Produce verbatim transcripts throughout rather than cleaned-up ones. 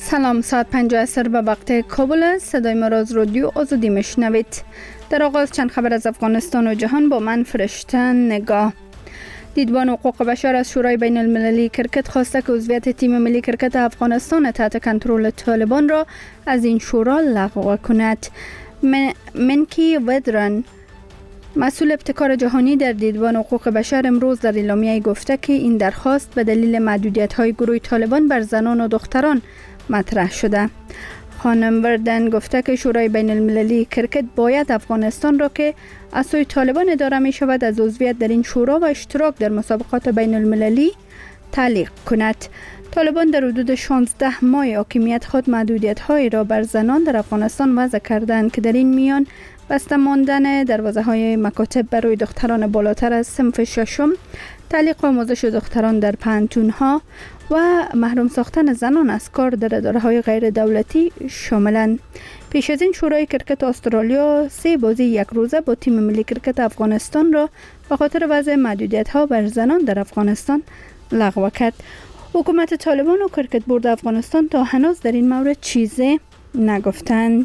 سلام، ساعت پنج عصر به وقت کابل است. صدای ما را از رادیو آزادی میشنوید. در آغاز چند خبر از افغانستان و جهان با من فرشته نگاه. دیدبان حقوق بشر از شورای بین المللی کرکت خواسته که عضویت تیم ملی کرکت افغانستان تحت کنترل طالبان را از این شورا لغو کند. من، منکی ودرن مسئول ابتکار جهانی در دیدبان حقوق بشر امروز در اعلامیه گفته که این درخواست به دلیل محدودیت‌های گروه طالبان بر زنان و دختران مطرح شده. خانم وردن گفته که شورای بین المللی کرکت باید افغانستان را که از سوی طالبان اداره می شود از عضویت در این شورا و اشتراک در مسابقات بین المللی تعلیق کند. طالبان در حدود شانزده ماه حاکمیت خود محدودیت‌های را بر زنان در افغانستان وضع کردند که در این میان بسته ماندن دروازه‌های مکاتب برای دختران بالاتر از صنف ششم، تعلیق آموزش دختران در پانتون‌ها و محروم ساختن زنان از کار در اداره‌های غیر دولتی شاملند. پیش از این شورای کرکت استرالیا سه بازی یک روزه با تیم ملی کرکت افغانستان را به خاطر وضع محدودیت‌ها بر زنان در افغانستان لغو کرد. حکومت طالبان و کرکت بورد افغانستان تا هنوز در این مورد چیزی نگفتند.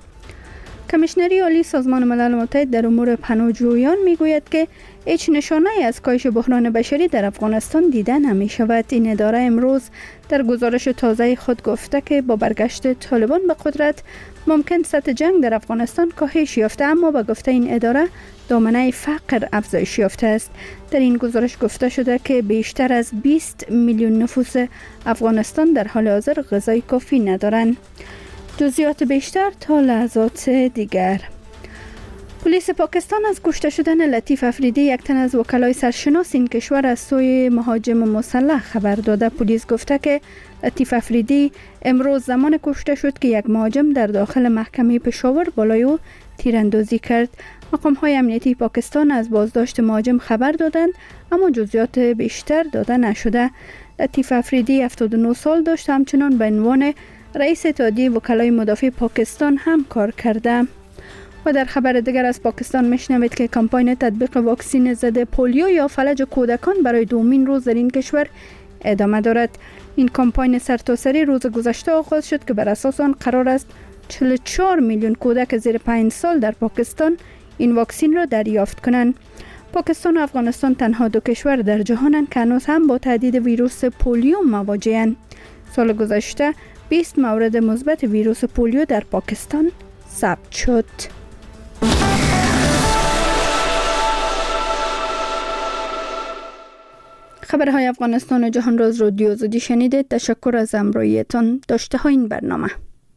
کمیشنری عالی سازمان ملل متحد در امور پناهجویان میگوید که هیچ نشانه از کاهش بحران بشری در افغانستان دیده نمی شود. این اداره امروز در گزارش تازه خود گفته که با برگشت طالبان به قدرت ممکن سطح جنگ در افغانستان کاهش یافته، اما به گفته این اداره دامنه فقر افزایش یافته است. در این گزارش گفته شده که بیشتر از بیست میلیون نفوس افغانستان در حال حاضر غذای کافی ندارند. جزئیات بیشتر تا لحظات دیگر. پلیس پاکستان از کشته شدن لطیف افریدی، یک تن از وکلای سرشناس این کشور، از سوی مهاجم مسلح خبر داده. پلیس گفته که لطیف افریدی امروز زمان کشته شد که یک مهاجم در داخل محکمه پشاور بالای او تیراندازی کرد. مقام‌های امنیتی پاکستان از بازداشت مهاجم خبر دادند، اما جزئیات بیشتر داده نشده. لطیف افریدی هفتاد و نه سال داشت، همچنان به عنوان رئیس اتحادیه وکلای مدافع پاکستان هم کار کرده. و در خبر دیگر از پاکستان میشنوید که کمپاین تطبیق واکسن ضد پولیو یا فلج کودکان برای دومین روز در این کشور ادامه دارد. این کمپاین سرتاسری روز گذشته آغاز شد که بر اساس آن قرار است چهل و چهار میلیون کودک زیر پنج سال در پاکستان این واکسن را دریافت کنند. پاکستان و افغانستان تنها دو کشور در جهانند که هنوز هم با تهدید ویروس پولیو مواجه‌اند. سال گذشته بیست مورد مثبت ویروس پولیو در پاکستان ثبت شد. خبرهای افغانستان و جهان را از رادیو آزادی شنیدید. تشکر از همراهیتان. داشته های این برنامه.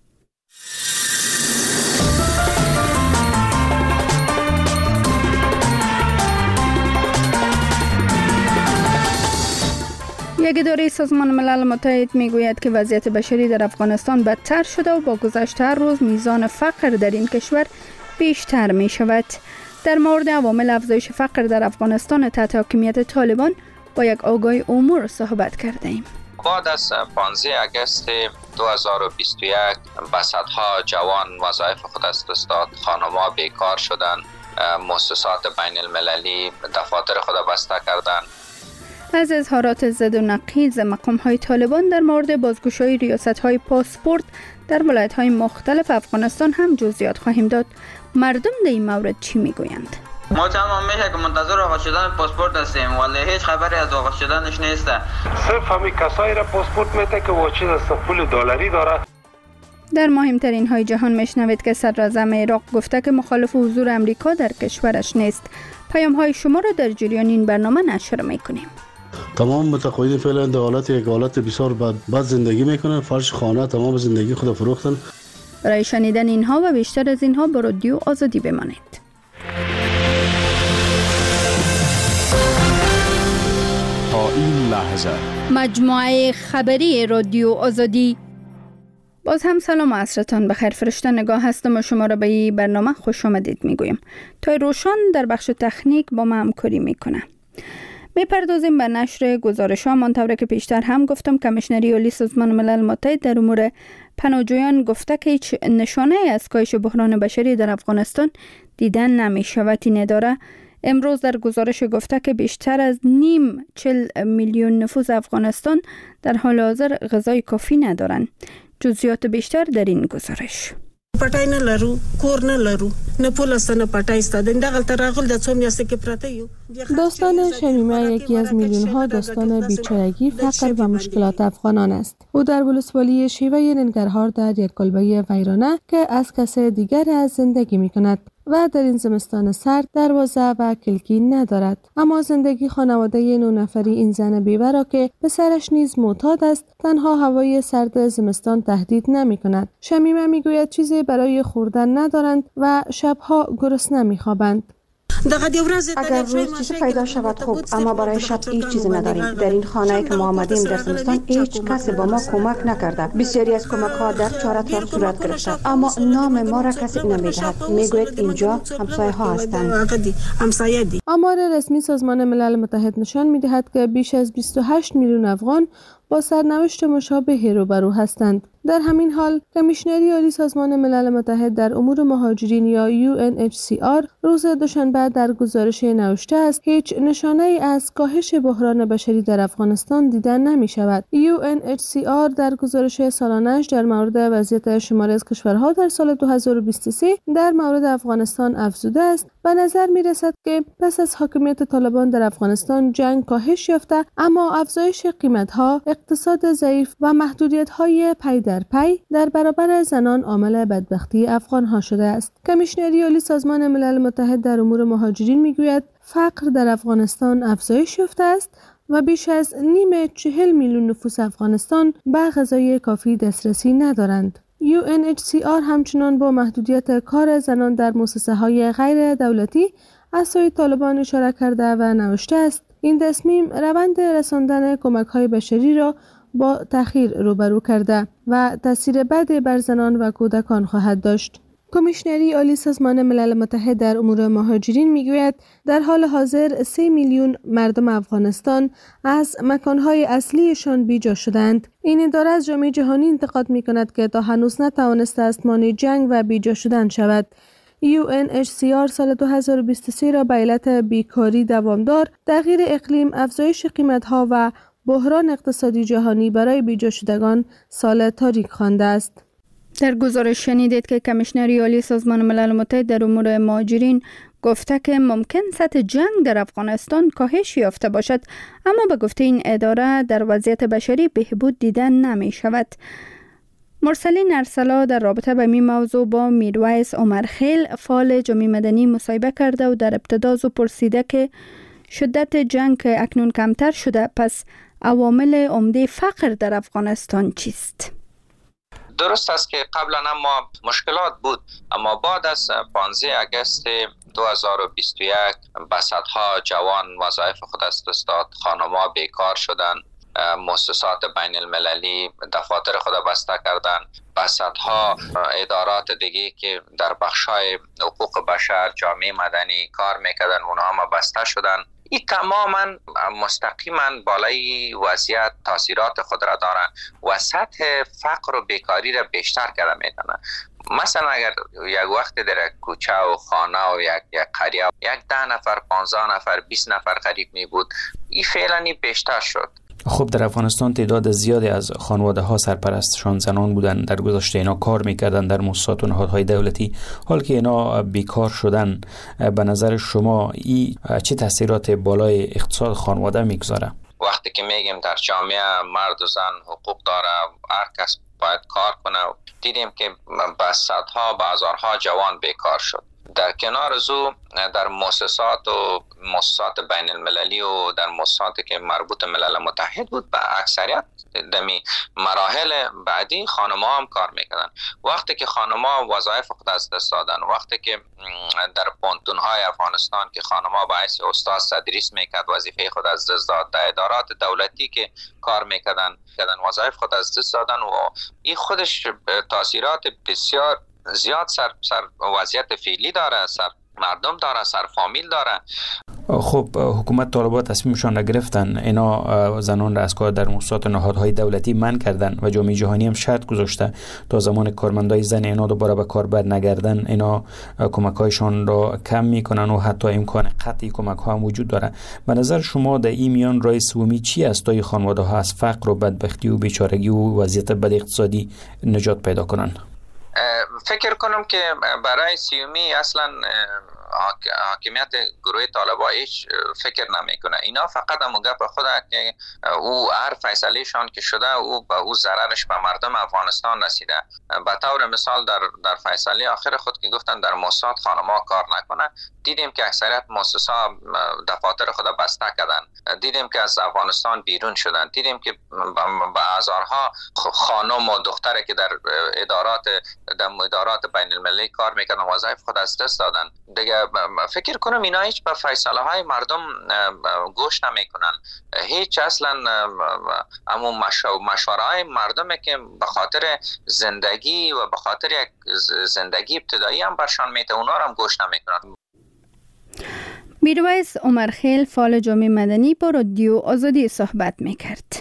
یک اداره سازمان ملل متحد میگوید که وضعیت بشری در افغانستان بدتر شده و با گذشت هر روز میزان فقر در این کشور بیشتر می شود. در مورد عوامل افزایش فقر در افغانستان تحت حاکمیت طالبان با یک آگاهی امور صحبت کرده ایم. بعد از پانزده آگوست دو هزار و بیست و یک به صدها جوان وظایف خود از دست داد، خانم‌ها بیکار شدند، مؤسسات بین المللی دفاتر خود بسته کردند. از اظهارات ضد و نقیض مقام‌های طالبان در مورد بازگشایی ریاست‌های پاسپورت در ولایت‌های مختلف افغانستان هم جزئیات خواهیم داد. مردم در این مورد چی میگویند؟ ما تمام میشه که منتظر آغاز شدن پاسپورت هستیم ولی هیچ خبری از آغاز شدنش نیست. صرف همین کسایی را پاسپورت میده که واچه دست پول دلاری داره. در مهمترین های جهان میشنوید که صدراعظم عراق گفته که مخالف حضور امریکا در کشورش نیست. پیام های شما را در جریان این برنامه نشر میکنیم. تمام متقاعدین فعلا در حالت یک حالت بسیار بد بد زندگی میکنن، فرش خانه تمام زندگی خود فروختن. برای شنیدن اینها و بیشتر از اینها با رادیو آزادی بمانید. تا این لحظه مجموعه خبری رادیو آزادی. باز هم سلام و عصرتان بخیر. فرشته نگاه هستم و شما را به این برنامه خوش آمدید میگویم. تا روشن در بخش تکنیک با ما همکاری میکنه. میپردازیم به نشر گزارش ها. منطوره که پیشتر هم گفتم کمیشنری عالی سازمان ملل متحد در امور پناهجویان گفته که هیچ نشانه از کاهش بحران بشری در افغانستان دیدن نمی شود. این اداره امروز در گزارش گفته که بیشتر از نیم چل میلیون نفوس افغانستان در حال حاضر غذای کافی ندارند. جزئیات بیشتر در این گزارش. پټای نه لرو، کور نه لرو، نه پول است نه پټای است. دغه تر راغل د څو میاشتې کې پراته یو. داستان شمیمه یکی از میلیون ها داستان بیچارگی، فقر و مشکلات افغانان است. او در ولسوالی شیوه ننگرهار در یک کلبه ویرانه که از کس دیگر از زندگی می کند و در این زمستان سرد دروازه و کلکی ندارد. اما زندگی خانواده نه نفری این زن بیوه را که پسرش نیز معتاد است، تنها هوای سرد زمستان تهدید نمی کند. شمیمه می گوید چیزی برای خوردن ندارند و شبها گرسنه می خوابند. اگر روز چیزی پیدا شود خوب، اما برای شب هیچ چیزی نداریم. در این خانه که ما آمدیم در زمستان هیچ کسی با ما کمک نکرده. بسیاری از کمک ها در چهار اطراف صورت گرفته، اما نام ما را کسی نمیدهد. میگوید اینجا همسایه ها هستند. آمار رسمی سازمان ملل متحد نشان میدهد که بیش از بیست و هشت میلیون افغان با سرنوشت مشابه روبرو هستند. در همین حال کمیشنری عالی سازمان ملل متحد در امور مهاجرین یا یو ان اچ سی آر روز دوشنبه در گزارش نوشته است هیچ نشانه ای از کاهش بحران بشری در افغانستان دیده نمی شود. یو ان اچ سی آر در گزارش سالانه‌اش در مورد وضعیت شماری از کشورها در سال دو هزار و بیست و سه در مورد افغانستان افزوده است: به نظر می رسد که پس از حاکمیت طالبان در افغانستان جنگ کاهش یافته، اما افزایش قیمت‌ها، اقتصاد ضعیف و محدودیت‌های پی در پی در برابر زنان عامل بدبختی افغان‌ها شده است. کمیشنری عالی سازمان ملل متحد در امور مهاجرین می‌گوید فقر در افغانستان افزایش یافته است و بیش از نیم چهل میلیون نفوس افغانستان به غذای کافی دسترسی ندارند. یو ان اچ سی آر همچنان با محدودیت کار زنان در مؤسسه‌های غیر دولتی از سوی طالبان اشاره کرده و نوشته است این تصمیم روند رساندن کمک‌های بشری را با تأخیر روبرو کرده و تاثیر بدی بر زنان و کودکان خواهد داشت. کمیشنری عالی سازمان ملل متحد در امور مهاجرین میگوید در حال حاضر سه میلیون مردم افغانستان از مکانهای اصلیشان بیجا شدند. این اداره از جامعه جهانی انتقاد میکند که تا هنوز نتوانسته است مانع جنگ و بیجا شدن شود. یو ان اچ سی آر سال دو هزار و بیست و سه را به علت بیکاری دوامدار، تغییر اقلیم، افزایش قیمت‌ها و بحران اقتصادی جهانی برای بیجا شدگان سال تاریک خوانده است. در گزارش شنیدید که کمیشنری عالی سازمان ملل متحد در امور مهاجرین گفته که ممکن سطح جنگ در افغانستان کاهش یافته باشد، اما به گفته این اداره در وضعیت بشری بهبود دیده نمی شود. مرسلین ارسلا در رابطه به این موضوع با میرویس عمرخیل فعال جامعه مدنی مصاحبه کرده و در ابتدا از او پرسیده که شدت جنگ که اکنون کمتر شده، پس عوامل عمده فقر در افغانستان چیست؟ درست است که قبلا ما مشکلات بود، اما بعد از پانزده آگوست دو هزار و بیست و یک به صدها جوان وظایف خود از دست داد، خانم‌ها بیکار شدند، مؤسسات بین المللی دفاتر خود بسته کردند، به صدها ادارات دیگه که در بخش‌های حقوق بشر، جامعه مدنی کار میکردن اونها هم بسته شدند. این تماما مستقیما بالای وضعیت تاثیرات خود را دارند و سطح فقر و بیکاری را بیشتر کرده میکنند. مثلا اگر یک وقت در کوچه و خانه و یک یک قریه یک ده نفر، پانزده نفر، بیست نفر قریب می بود، این فعلا بیشتر شد. خب در افغانستان تعداد زیادی از خانواده ها سرپرستشان زنان بودن، در گذشته اینا کار میکردن در مؤسسات و نهادهای دولتی، حال که اینا بیکار شدن، به نظر شما این چه تاثیرات بالای اقتصاد خانواده میگذاره؟ وقتی که میگیم در جامعه مرد و زن حقوق داره، هر کس باید کار کنه، دیدیم که به صدها به هزارها جوان بیکار شد. در کنار از او در مؤسسات و مؤسسات بین المللی و در مؤسساتی که مربوط ملل متحد بود به اکثریت دمی مراحل بعدی خانم‌ها هم کار میکردن. وقتی که خانم‌ها وظایف خود از دست دادن، وقتی که در پانتون‌های افغانستان که خانم‌ها با حیث استاد تدریس میکرد وظیفه خود از دست داد، در ادارات دولتی که کار میکردن کردن وظایف خود از دست دادن و این خودش تاثیرات بسیار زیاد سر سر وضعیت فعلی داره، سر مردم داره، سر فامیل داره. خب حکومت طالبان تصمیمشان را گرفتن، اینا زنان را از کار در مؤسسات و نهادهای دولتی منع کردن و جامعه جهانی هم شرط گذاشته تا زمان کارمندای زن اینا دوباره به کار برنگردن اینا کمک‌هایشان را کم میکنن و حتی امکان قطعی کمک‌ها هم وجود داره. به نظر شما در این میان راه سومی چی است تا خانواده‌ها از فقر و بدبختی و بیچارگی و وضعیت بد اقتصادی نجات پیدا کنن؟ فکر کنم که برای سیومی اصلا حاکمیت گروه طالبان هیچ فکر نمیکنه. اینا فقط هم گپ خدا که او هر فیصله شان که شده او به او ضررش به مردم افغانستان رسیده. به طور مثال در در فیصله آخر خود که گفتن در مؤسسات خانم‌ها کار نکنه، دیدیم که اکثریت مؤسسات دفاتر خود بسته کردن، دیدیم که از افغانستان بیرون شدن، دیدیم که به هزارها خانم و دختره که در ادارات در ادارات بین المللی کار میکنن وظایف خود از دست دادن. دیگه فکر کنم اینا هیچ به فیصله های مردم گوش نمیکنن، هیچ اصلا همون مشوره های مردمه که به خاطر زندگی و به خاطر یک زندگی ابتدایی هم برشان میته، اونا هم گوش نمیکنن. میرویس عمرخیل فعال جامعه مدنی با رادیو آزادی صحبت میکرد.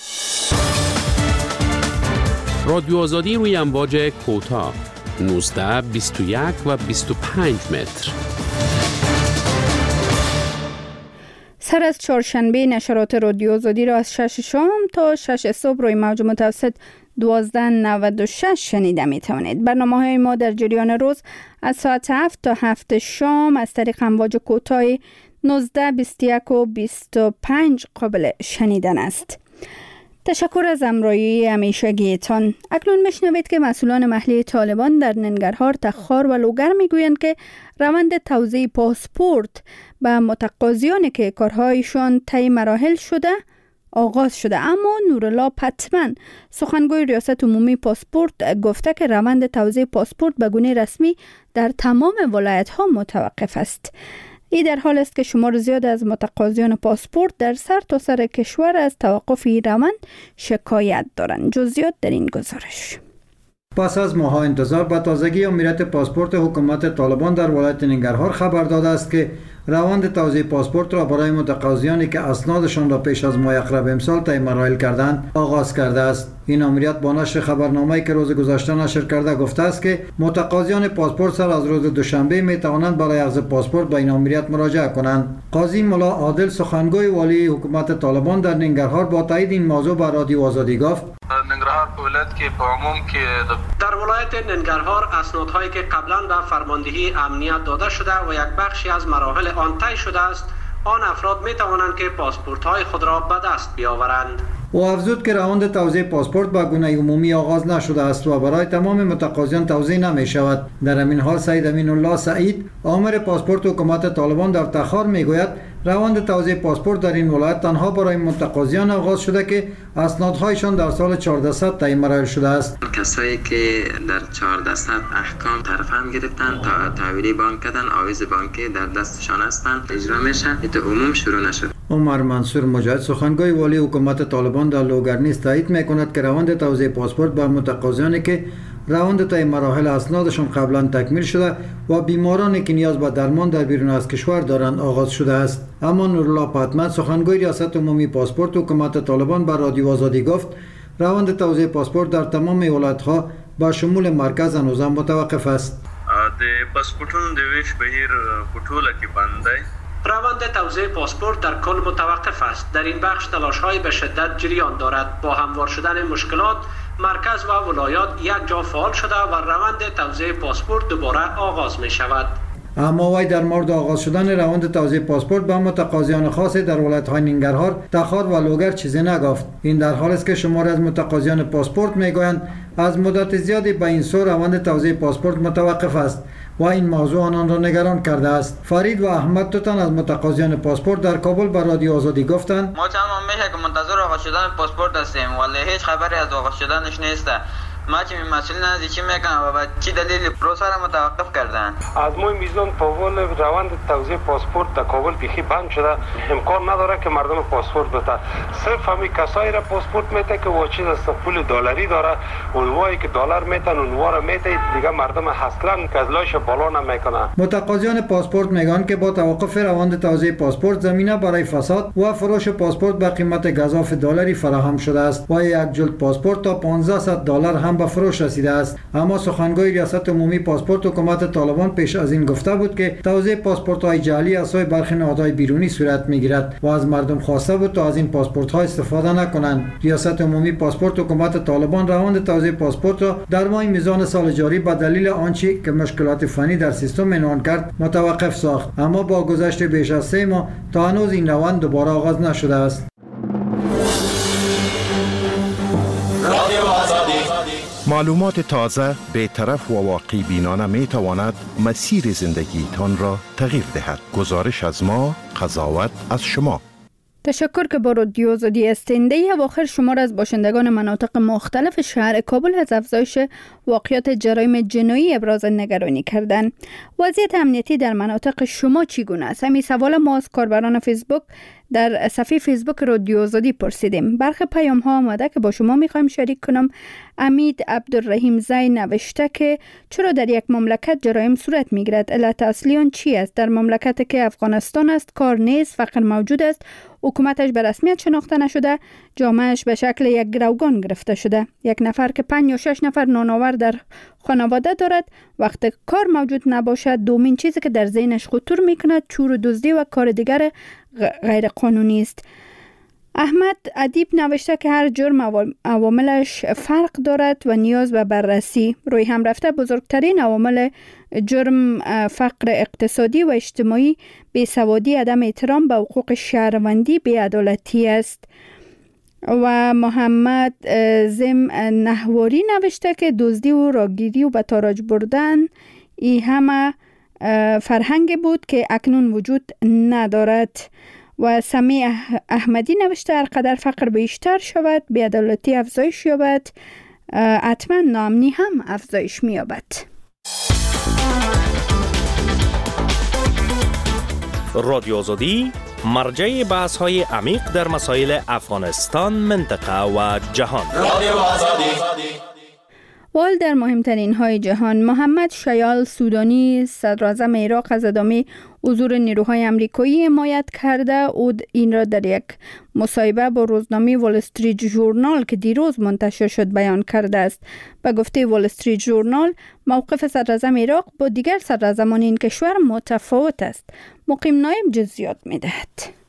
رادیو آزادی روی امواج کوتاه نوزده، بیست و یک و بیست و پنج متر. سر از چهارشنبه نشرات رادیو آزادی را از شش شام تا شش صبح روی موج متوسط دوازده نود و شش شنیده می توانید. برنامه های ما در جریان روز از ساعت هفت تا هفت شام از طریق امواج کوتاه نوزده، بیست و یک و بیست و پنج قابل شنیدن است. تشکر از همراهی همیشگیتان. اکنون میشنوید که مسئولان محلی طالبان در ننگرهار، تخار و لوگر میگویند که روند توزیع پاسپورت به متقاضیانی که کارهایشان طی مراحل شده آغاز شده، اما نورالله پتمن سخنگوی ریاست عمومی پاسپورت گفته که روند توزیع پاسپورت به گونه رسمی در تمام ولایت ها متوقف است. این در حال است که شمار زیاد از متقاضیان پاسپورت در سر تا سر کشور از توقف این روند شکایت دارند. جزئیات در این گزارش. پس از ماه‌ها انتظار به تازگی امنیت پاسپورت حکومت طالبان در ولایت ننگرهار خبر داده است که روند توزیع پاسپورت را برای متقاضیانی که اسنادشان را پیش از ماه اقرب امسال طی مراحل کردند آغاز کرده است. این امنیت با نشر خبرنامه‌ای که روز گذشته نشر کرده گفته است که متقاضیان پاسپورت سر از روز دوشنبه می توانند برای اخذ پاسپورت به این امنیت مراجعه کنند. قاضی ملا عادل سخنگوی والی حکومت طالبان در ننگرهار با تایید این موضوع به رادیو آزادی گفت: ننگرهار ولایت که په عموم که در ولایت ننگرهار اسنادهایی که قبلا به فرماندهی امنیت داده شده و یک بخشی از مراحل آن طی شده است، آن افراد می توانند که پاسپورت های خود را به دست بیاورند. او افزود که روند توزیع پاسپورت به گونه عمومی آغاز نشده است و برای تمام متقاضیان توزیع نمی شود. در همین حال سید امین الله سعید آمر پاسپورت حکومت طالبان در تخار می گوید روند توزیع پاسپورت در این ولایت تنها برای متقاضیان آغاز شده که اسنادهایشان در سال چهاردهصد طی مراحل شده است. کسایی که در چهاردهصد احکام ترفند گرفتن تا تحویل بانک کردن، آویز بانکی در دستشان هستند، اجرا میشه. این عموم شروع نشد. عمر منصور مجاهد سخنگوی والی حکومت طالبان در لوگرنیز تایید میکند که روند توزیع پاسپورت به متقاضیانی که روند طی مراحل اسنادشان قبلا تکمیل شده و بیمارانی که نیاز به درمان در بیرون از کشور دارند آغاز شده است. اما نورالله پتمن سخنگوی ریاست عمومی پاسپورت حکومت طالبان بر رادیو آزادی گفت روند توزیع پاسپورت در تمام ولایت‌ها با شمول مرکز هنوز هم متوقف است. د پاسپورتونو د ویش بهیر په ټوله کې بند دی. روند توزیع پاسپورت در کل متوقف است. در این بخش تلاش‌های به شدت جریان دارد. با هموار شدن مشکلات مرکز و ولایات یک جا فعال شده و روند توزیع پاسپورت دوباره آغاز می شود. اما وی در مورد آغاز شدن روند توزیع پاسپورت به متقاضیان خاص در ولایت‌های ننگرهار، تخار و لوگر چیزی نگفت. این در حالی است که شماری از متقاضیان پاسپورت میگویند از مدت زیادی به این سو روند توزیع پاسپورت متوقف است و این موضوع آنان را نگران کرده است. فرید و احمد توتن از متقاضیان پاسپورت در کابل به رادیو آزادی گفتند ما چند ماه میشه که منتظر آغاز شدن پاسپورت هستیم ولی هیچ خبری از آغاز شدنش نیست. ما چه مسئول نداری چی میکنن و بعد چی دلیل پروسه را متوقف کردن؟ از موی میزان پاول روند توزیع پاسپورت در کابل بیخی بند شده، امکان نداره که مردم پاسپورت بده. صرف همین کسایی را پاسپورت میته که واچی است پول دلاری داره، اونوایی که دلار میتن اونوا را میته، دیگه مردم اصلا کزلایش بالا نمیکنه. متقاضیان پاسپورت میگن که با توقف روند توزیع پاسپورت زمینه برای فساد و فروش پاسپورت به قیمت گزاف دلاری فراهم شده است و یک جلد پاسپورت تا پانزده دلار هم به فروش رسیده است. اما سخنگوی ریاست عمومی پاسپورت حکومت طالبان پیش از این گفته بود که توزیع پاسپورت های جعلی از سوی برخی نهادهای بیرونی صورت میگیرد و از مردم خواسته بود تا از این پاسپورت ها استفاده نکنند. ریاست عمومی پاسپورت حکومت طالبان روند توزیع پاسپورت را در ماه میزان سال جاری به دلیل آنچه که مشکلات فنی در سیستم عنوان کرد متوقف ساخت، اما با گذشت بیش از سه ماه تا هنوز این روند دوباره آغاز نشده است. معلومات تازه، بی‌طرف و واقع بینانه می تواند مسیر زندگی تان را تغییر دهد. گزارش از ما، قضاوت از شما. تشکر که با رادیو آزادی هستین. در اواخر شمار از باشندگان مناطق مختلف شهر کابل از افزایش واقعات جرایم جنایی ابراز نگرانی کردند. وضعیت امنیتی در مناطق شما چگونه است؟ همین سوال ما از کاربران فیسبوک در صفحه فیسبوک رادیو آزادی پرسیدیم. برخی پیام ها آمده که با شما میخوایم شریک کنم. امید عبدالرحیم زی نوشته که چرا در یک مملکت جرایم صورت میگیرد؟ علت اصلی آن چی است؟ در مملکتی که افغانستان است کار نیست، فقر موجود است، حکومتش به رسمیت شناخته نشده، جامعهش به شکل یک گروگان گرفته شده. یک نفر که پنج یا شش نفر نانآور در خانواده دارد، وقتی کار موجود نباشد دومین چیزی که در ذهنش خطور میکند چور و دزدی و کار دیگر غیر قانونی است. احمد ادیب نوشته که هر جرم عواملش فرق دارد و نیاز به بررسی. روی هم رفته بزرگترین عوامل جرم فقر اقتصادی و اجتماعی، بیسوادی، عدم احترام به حقوق شهروندی، بی‌عدالتی است. و محمد زم نحواری نوشته که دزدی و راگیری و به تاراج بردن ای همه فرهنگ بود که اکنون وجود ندارد. و سمی احمدی نوشته هر قدر فقر بیشتر شود، بی‌عدالتی افزایش یابد، حتما ناامنی هم افزایش می‌یابد. رادیو آزادی مرجع بحث های عمیق در مسائل افغانستان، منطقه و جهان. رادیو آزادی. وال در مهمترین های جهان، محمد شیال سودانی صدراعظم عراق از ادامه حضور نیروهای آمریکایی حمایت کرده. او این را در یک مصاحبه با روزنامه وال استریت ژورنال که دیروز منتشر شد بیان کرده است. به گفته وال استریت ژورنال، موقف صدراعظم عراق با دیگر صدراعظمان این کشور متفاوت است. مقیم نایب جزئیات می‌دهد.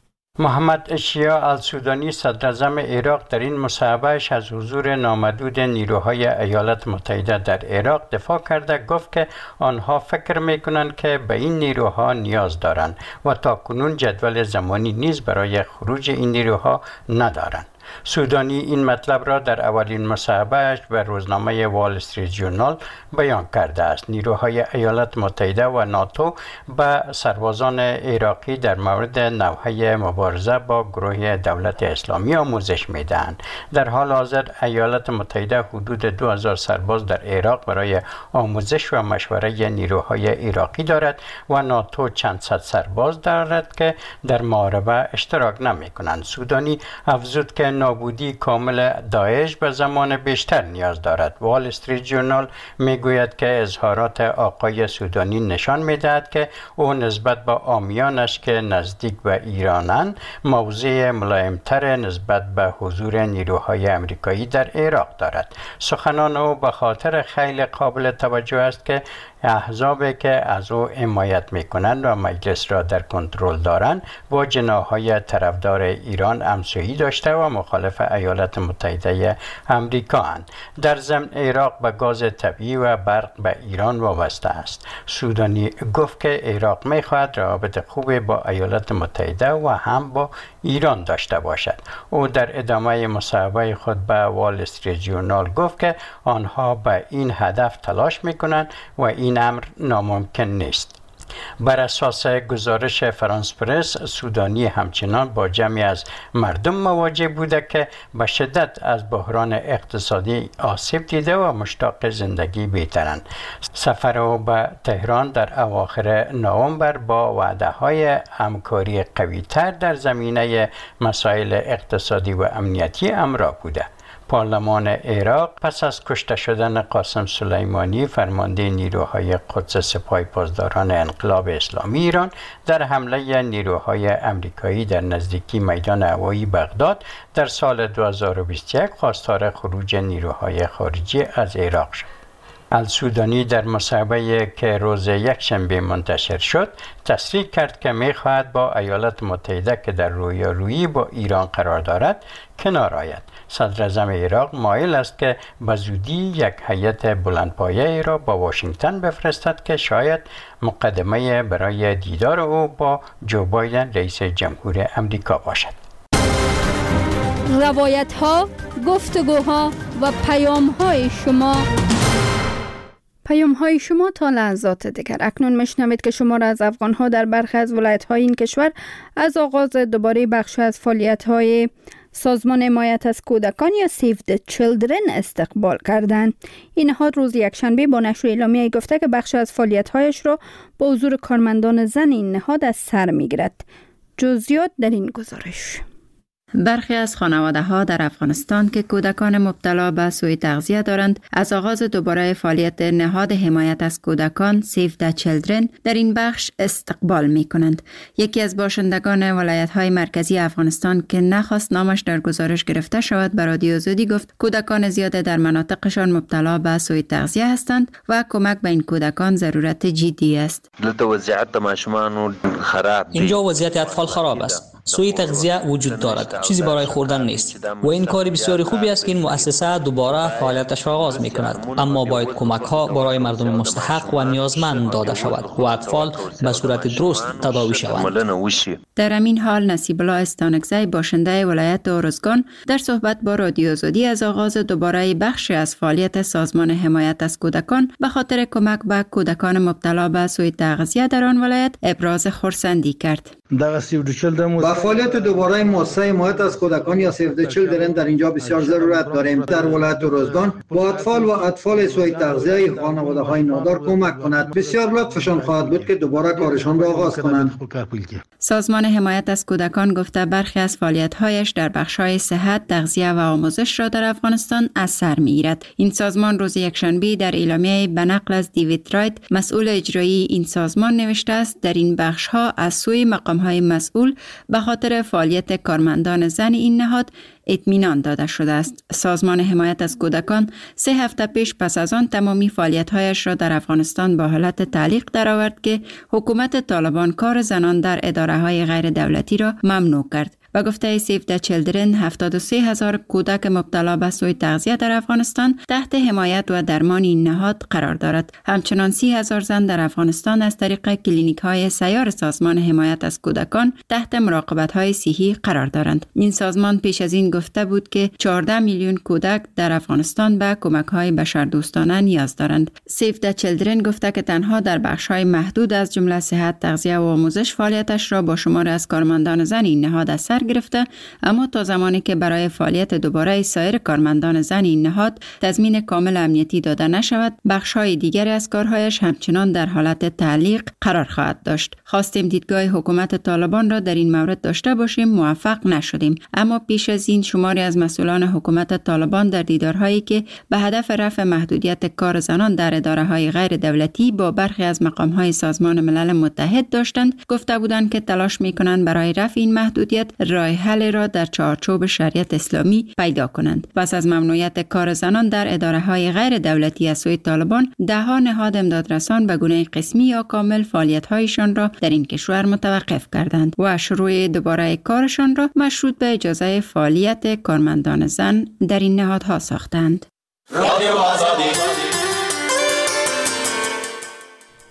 محمد اشیا السودانی صدراعظم عراق در این مصاحبهش از حضور نامحدود نیروهای ایالات متحده در عراق دفاع کرده. گفت که آنها فکر میکنند که به این نیروها نیاز دارند و تاکنون جدول زمانی نیز برای خروج این نیروها ندارند. سودانی این مطلب را در اولین مصاحبهش به روزنامه وال استریت ژورنال بیان کرده است. نیروهای ایالات متحده و ناتو به سربازان عراقی در مورد نوحه مبارزه با گروه دولت اسلامی آموزش میدهند. در حال حاضر ایالات متحده حدود دو هزار سرباز در عراق برای آموزش و مشوره نیروهای عراقی دارد و ناتو چند صد سرباز دارد که در محاربه اشتراک نمی کنند. سودانی افزود که نابودی کامل داعش به زمان بیشتر نیاز دارد. وال استریت ژورنال میگوید که اظهارات آقای سودانی نشان میدهد که او نسبت به عامیانش که نزدیک به ایرانند موضع ملایمتر نسبت به حضور نیروهای آمریکایی در عراق دارد. سخنان او به خاطر خیلی قابل توجه است که احزابی که از او حمایت میکنند و مجلس را در کنترل دارند با جناح‌های طرفدار ایران همسویی داشته و مخالف ایالات متحده آمریکا اند. در ضمن عراق به گاز طبیعی و برق به ایران وابسته است. سودانی گفت که عراق میخواهد روابط خوبی با ایالات متحده و هم با ایران داشته باشد. او در ادامه مصاحبه خود به وال استریت ژورنال گفت که آنها به این هدف تلاش میکنند و این امر ناممکن نیست. بر اساس گزارش فرانس پرس، سودانی همچنان با جمعی از مردم مواجه بوده که به شدت از بحران اقتصادی آسیب دیده و مشتاق زندگی بهترند. سفر او به تهران در اواخر نوامبر با وعده های همکاری قوی‌تر در زمینه مسائل اقتصادی و امنیتی همراه بوده. پارلمان عراق پس از کشته شدن قاسم سلیمانی فرمانده نیروهای قدس سپاه پاسداران انقلاب اسلامی ایران در حمله نیروهای امریکایی در نزدیکی میدان هوایی بغداد در سال دو هزار و بیست و یک خواستار خروج نیروهای خارجی از عراق شد. السودانی در مصاحبه‌ای که روز یکشنبه منتشر شد تصریح کرد که می‌خواهد با ایالات متحده که در رویارویی با ایران قرار دارد کنار آید. صدر اعظم عراق مایل است که به زودی یک هیئت بلندپایه را با واشنگتن بفرستد که شاید مقدمه برای دیدار او با جو بایدن رئیس جمهور امریکا باشد. روایت‌ها، گفتگوها و پیام‌های شما پیام های شما تا لحظات دیگر. اکنون میشنوید که شما را از افغان ها در برخی از ولایت های این کشور از آغاز دوباره بخش از فعالیت های سازمان حمایت از کودکان یا Save the Children استقبال کردند. این نهاد روز یکشنبه با نشر اعلامیه‌ای گفته که بخش از فعالیت هایش را با حضور کارمندان زن این نهاد از سر میگیرد. جزئیات در این گزارش. برخی از خانواده‌ها در افغانستان که کودکان مبتلا به سوء تغذیه دارند از آغاز دوباره فعالیت نهاد حمایت از کودکان Save the Children در این بخش استقبال می کنند. یکی از باشندگان ولایت‌های مرکزی افغانستان که نخواست نامش در گزارش گرفته شود به رادیو آزادی گفت کودکان زیاد در مناطقشان مبتلا به سوء تغذیه هستند و کمک به این کودکان ضرورت جدی است. اینجا وضعیت اطفال خراب است. سوء تغذیه وجود دارد، چیزی برای خوردن نیست و این کاری بسیاری خوبی است که این مؤسسه دوباره فعالیتش را آغاز می کند، اما باید کمک ها برای مردم مستحق و نیازمند داده شود و اطفال به صورت درست تداوی شوند. در همین حال نصیب الله استانکزی باشنده ولایت ارزگان در صحبت با رادیو آزادی از آغاز دوباره بخش از فعالیت سازمان حمایت از کودکان به خاطر کمک به کودکان مبتلا به سوء تغذیه در آن ولایت ابراز خرسندی کرد. با فعالیت دوباره مؤسسه حمایت از کودکان یا Save the Children در اینجا بسیار ضرورت داریم. در ولایت روزگان با اطفال و اطفال سوء تغذیه خانواده‌های نادار کمک کند. بسیار لطفشان خواهد بود که دوباره کارشان را آغاز کنند. سازمان حمایت از کودکان گفته برخی از فعالیت‌هایش در بخش‌های صحت، تغذیه و آموزش را در افغانستان از سر می‌گیرد. این سازمان روز یکشنبه در اعلامیه به نقل از دیوید رایت مسئول اجرایی این سازمان نوشته است در این بخش‌ها از سوی مقام‌های مسئول به خاطر فعالیت کارمندان زن این نهاد اطمینان داده شده است. سازمان حمایت از کودکان سه هفته پیش پس از آن تمامی فعالیت‌هایش را در افغانستان با حالت تعلیق درآورد که حکومت طالبان کار زنان در اداره‌های غیر دولتی را ممنوع کرد. و گفته Save the Children هفتاد و سه هزار کودک مبتلا به سوء تغذیه در افغانستان تحت حمایت و درمان این نهاد قرار دارد. همچنان سی هزار زن در افغانستان از طریق کلینیک های سیار سازمان حمایت از کودکان تحت مراقبت های صحی قرار دارند. این سازمان پیش از این گفته بود که چهارده میلیون کودک در افغانستان به کمک های بشردوستانه نیاز دارند. Save the Children گفته که تنها در بخش های محدود از جمله صحت، تغذیه و آموزش فعالیتش را با شمار از کارمندان زن این نهاد از سر گرفته، اما تا زمانی که برای فعالیت دوباره سایر کارمندان زن این نهاد تضمین کامل امنیتی داده نشود، بخش‌های دیگری از کارهایش همچنان در حالت تعلیق قرار خواهد داشت. خواستیم دیدگاه حکومت طالبان را در این مورد داشته باشیم، موفق نشدیم، اما پیش از این شماری از مسئولان حکومت طالبان در دیدارهایی که به هدف رفع محدودیت کار زنان در اداره‌های غیر دولتی با برخی از مقام‌های سازمان ملل متحد داشتند، گفته بودند که تلاش می‌کنند برای رفع این محدودیت راه حل را در چارچوب شریعت اسلامی پیدا کنند. پس از ممنوعیت کار زنان در اداره‌های غیر دولتی از سوی طالبان، ده‌ها نهاد امدادرسان به گونه قسمی یا کامل فعالیت‌هایشان را در این کشور متوقف کردند و شروع دوباره کارشان را مشروط به اجازه فعالیت کارمندان زن در این نهادها ساختند.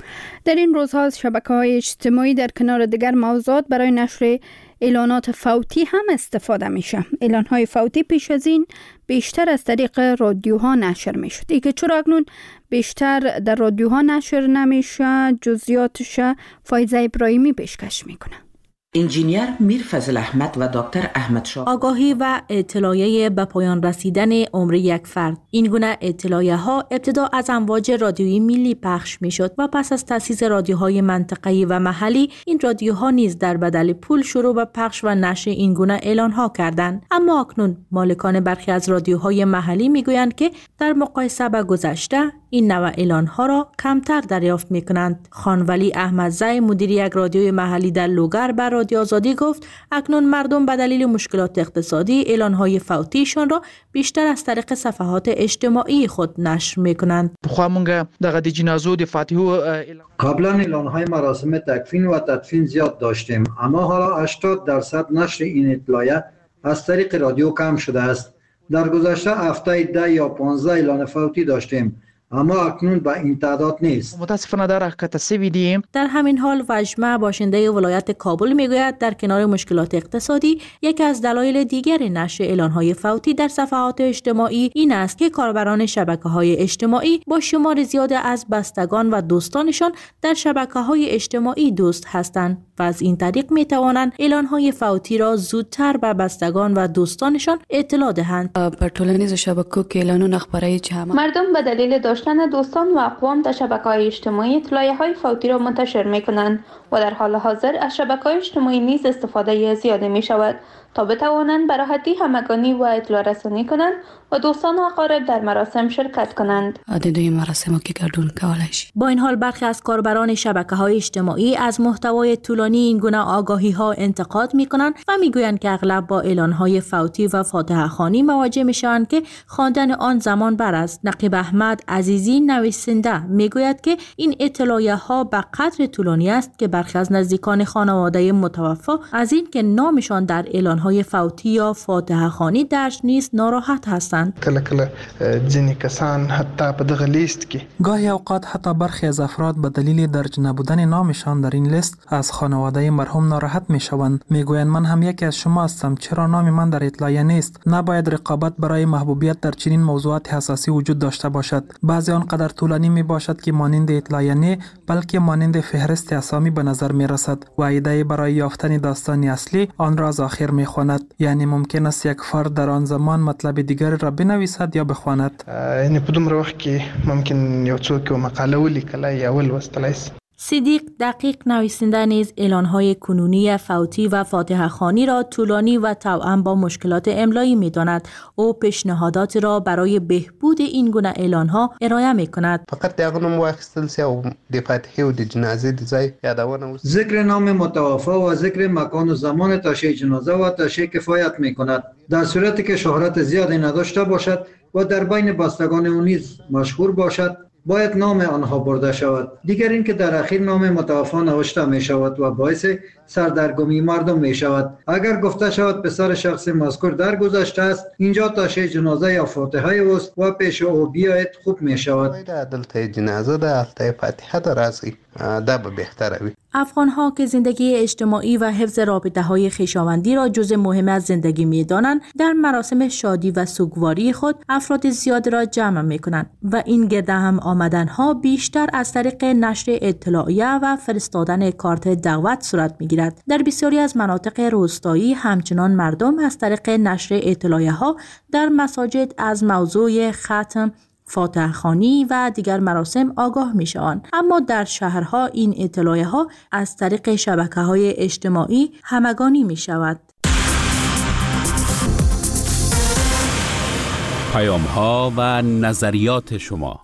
در این روزها شبکه‌های اجتماعی در کنار دیگر موضوعات برای نشر اعلانات فوتی هم استفاده میشه. اعلانهای فوتی پیش از این بیشتر از طریق رادیوها نشر میشد. ای که چرا اکنون بیشتر در رادیوها نشر نمیشه، جزئیاتش فایزه ابراهیمی پیشکش میکنه. انجینیر میرفضل احمد و دکتر احمد شاه. آگاهی و اطلاعیه به پایان رسیدن عمر یک فرد. این گونه اطلاعیه ها ابتدا از امواج رادیویی ملی پخش میشد و پس از تأسیس رادیوهای منطقه‌ای و محلی این رادیوها نیز در بدل پول شروع به پخش و نشر این گونه اعلان ها کردند. اما اکنون مالکان برخی از رادیوهای محلی میگویند که در مقایسه با گذشته این نوع اعلان ها را کمتر دریافت می کنند. خانولی احمدزی مدیر یک رادیوی محلی در لوگر بر رادیو آزادی گفت اکنون مردم به دلیل مشکلات اقتصادی اعلان های فوتیشان را بیشتر از طریق صفحات اجتماعی خود نشر می کنند. قبلا اعلان های مراسم تکفین و تدفین زیاد داشتیم، اما حالا هشتاد درصد نشر این اطلاعیه از طریق رادیو کم شده است. در گذشته هفته ده یا پانزده اعلان فوتی داشتیم، اما اکنون به این تعداد نیست. متاسفانه در حقیقت سویدیم. در همین حال وجمه باشنده ولایت کابل میگوید در کنار مشکلات اقتصادی یکی از دلایل دیگر نشر اعلان‌های فوتی در صفحات اجتماعی این است که کاربران شبکه‌های اجتماعی با شمار زیاد از بستگان و دوستانشان در شبکه‌های اجتماعی دوست هستند و از این طریق میتوانند اعلان‌های فوتی را زودتر به بستگان و دوستانشان اطلاع دهند. پر ټولنیزو شبکو کې اعلانونه خپرای چې مردم به دلیل داشتن دوستان و اقوام در شبکه‌های اجتماعی اطلاعیه‌های فوتی را منتشر می‌کنند و در حال حاضر از شبکه‌های اجتماعی نیز استفاده زیاده می‌شود تا بتوانند به راحتی همگانی و اطلاع رسانی کنند و دوستان و اقارب در مراسم شرکت کنند. د دوی مراسمو کې ګډون کولای شي. با این حال برخی از کاربران شبکه‌های اجتماعی از محتوای طولانی این گونه آگاهی‌ها انتقاد می‌کنند و می‌گویند که اغلب با اعلان‌های فوتی و فاتحه خوانی مواجه می‌شوند که خواندن آن زمان بر است. نقیب احمد عزیزی نویسنده می‌گوید که این اطلاعیه‌ها به قدر طولانی است که برخی از نزدیکان خانواده متوفی از این که نامشان در اعلان های فوتی یا فاتحه خوانی درج نیست ناراحت هستند. کله کله ځینې کسان حتی په دغه لیست کې گاهی اوقات حتی برخی از افراد به دلیل درج نبودن نامشان در این لیست از خانواده مرحوم ناراحت میشوند. میگویند من هم یکی از شما هستم، چرا نام من در اطلاعیه نیست؟ نباید رقابت برای محبوبیت در چنین موضوعات حساسی وجود داشته باشد. بعضی آنقدر طولانی می باشد که مانند اطلاعیه نه بلکه مانند فهرست اسامی به نظر می رسد و ایده برای یافتن داستان اصلی آن را از آخر می خواند. یعنی ممکن است یک فرد در آن زمان مطلب دیگر را بنویسد یا بخواند. یعنی په دومره وخت کې ممکن یو څوک یو مقاله ولیکلی یا ولوستلی شي. صدیق دقیق نویسنده نیز اعلان‌های کنونی فوتی و فاتحه خوانی را طولانی و توأم با مشکلات املایی می‌داند. او پیشنهادات را برای بهبود این گونه اعلان‌ها ارائه می‌کند. فقط دغه نوم واخیستل شي او د فاتحه او د جنازې د ځای یادونه وشي. ذکر نام متوفی و ذکر مکان و زمان تشییع جنازه و تشییع کفایت می‌کند. در صورتی که شهرت زیادی نداشته باشد و در بین بستگان او نیز مشهور باشد باید نام آنها برده شود. دیگر این که در اخیر نام متوفی نوشته می شود و باعث سردرگمی مردم می شود. اگر گفته شود پسر شخص مذکور درگذشته است، اینجا تشییع جنازه یا فاتحه اوست و پیش او بیاید خوب می شود. دلته جنازه ده، الته فاتحه ده راځي. دا به بهتره وي. افغان‌ها که زندگی اجتماعی و حفظ رابطه‌های خویشاوندی را جزء مهم از زندگی می‌دانند، در مراسم شادی و سوگواری خود افراد زیاد را جمع می‌کنند و این گرد هم آمدن‌ها بیشتر از طریق نشر اطلاعیه و فرستادن کارت دعوت صورت می‌گیرد. در بسیاری از مناطق روستایی همچنان مردم از طریق نشر اطلاعیه‌ها در مساجد از موضوع ختم، فاتحه خوانی و دیگر مراسم آگاه می شوند. اما در شهرها این اطلاعیه ها از طریق شبکه های اجتماعی همگانی می شود. پیام ها و نظریات شما.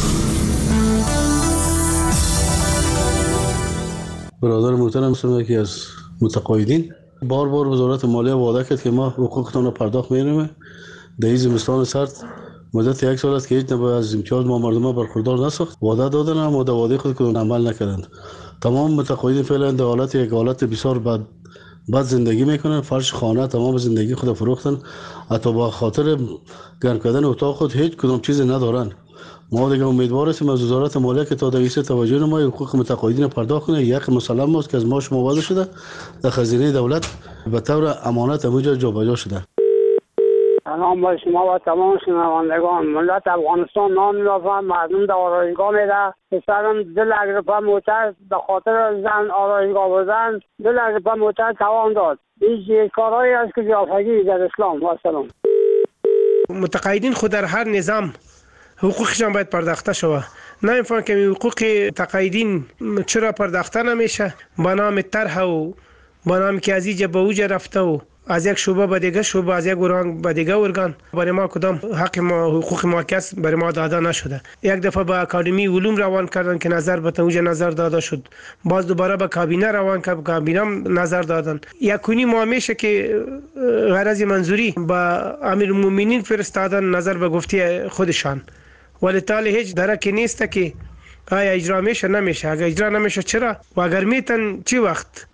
برادر محترم هستم یکی از متقاعدین. بار بار وزارت مالیه وعده کرد که ما حقوقتون رو پرداخت می‌کنیم. در این زمستان سرد مدت یک سال است که هیچ نوع از امتیاز ما مردم برخوردار نساخت. وعده دادن اما در وعده خود کدوم عمل نکردند. تمام متقاعدین فعلا در حالت یک حالت بسیار بد بد زندگی میکنن. فرش خانه تمام زندگی خود فروختن. حتی با خاطر گرم کردن اتاق خود هیچ کدوم چیز ندارن. ما دیگه امیدوار هستیم از وزارت مالیه که تا دویسه توجه نمای حقوق متقاعدین پرداخت کنه. یک مسلم است که از ما شما وعده شده در خزینه دولت به طور امانت همونجا جابجا شده. سلام با شما و تمام شنوندگان. ملت افغانستان نان می‌یافند، مردم در آرایشگاه میره. پسرم دل اگرپا موتر به خاطر زن آرایشگاه بودن دل اگرپا موتر توان داد. این کارهایی است که جافگی در اسلام. و سلام. متقاعدین خود در هر نظام حقوقشان باید پرداخته شود. نمی‌فهمم که حقوق تقاعدین چرا پرداخته نمیشه. با نام طرح و با نام که از اینجا به اوجا رفته و از یک شعبه به دیگه شعبه، از یک ارگان به دیگه ارگان، برای ما کدام حق ما حقوق ما کس برای ما داده نشده. یک دفعه به اکادمی علوم روان کردن که نظر به توجه نظر داده شد، باز دوباره به کابینه روان کرد، کابینه نظر دادن. یکونی ما میشه که غرض منظوری به امیرالمومنین فرستادن نظر به گفته خودشان، ولی تاله هیچ درکی نیست که آیا اجرا میشه نمیشه. اگر اجرا نمیشه چرا و اگر میتن چی وقت؟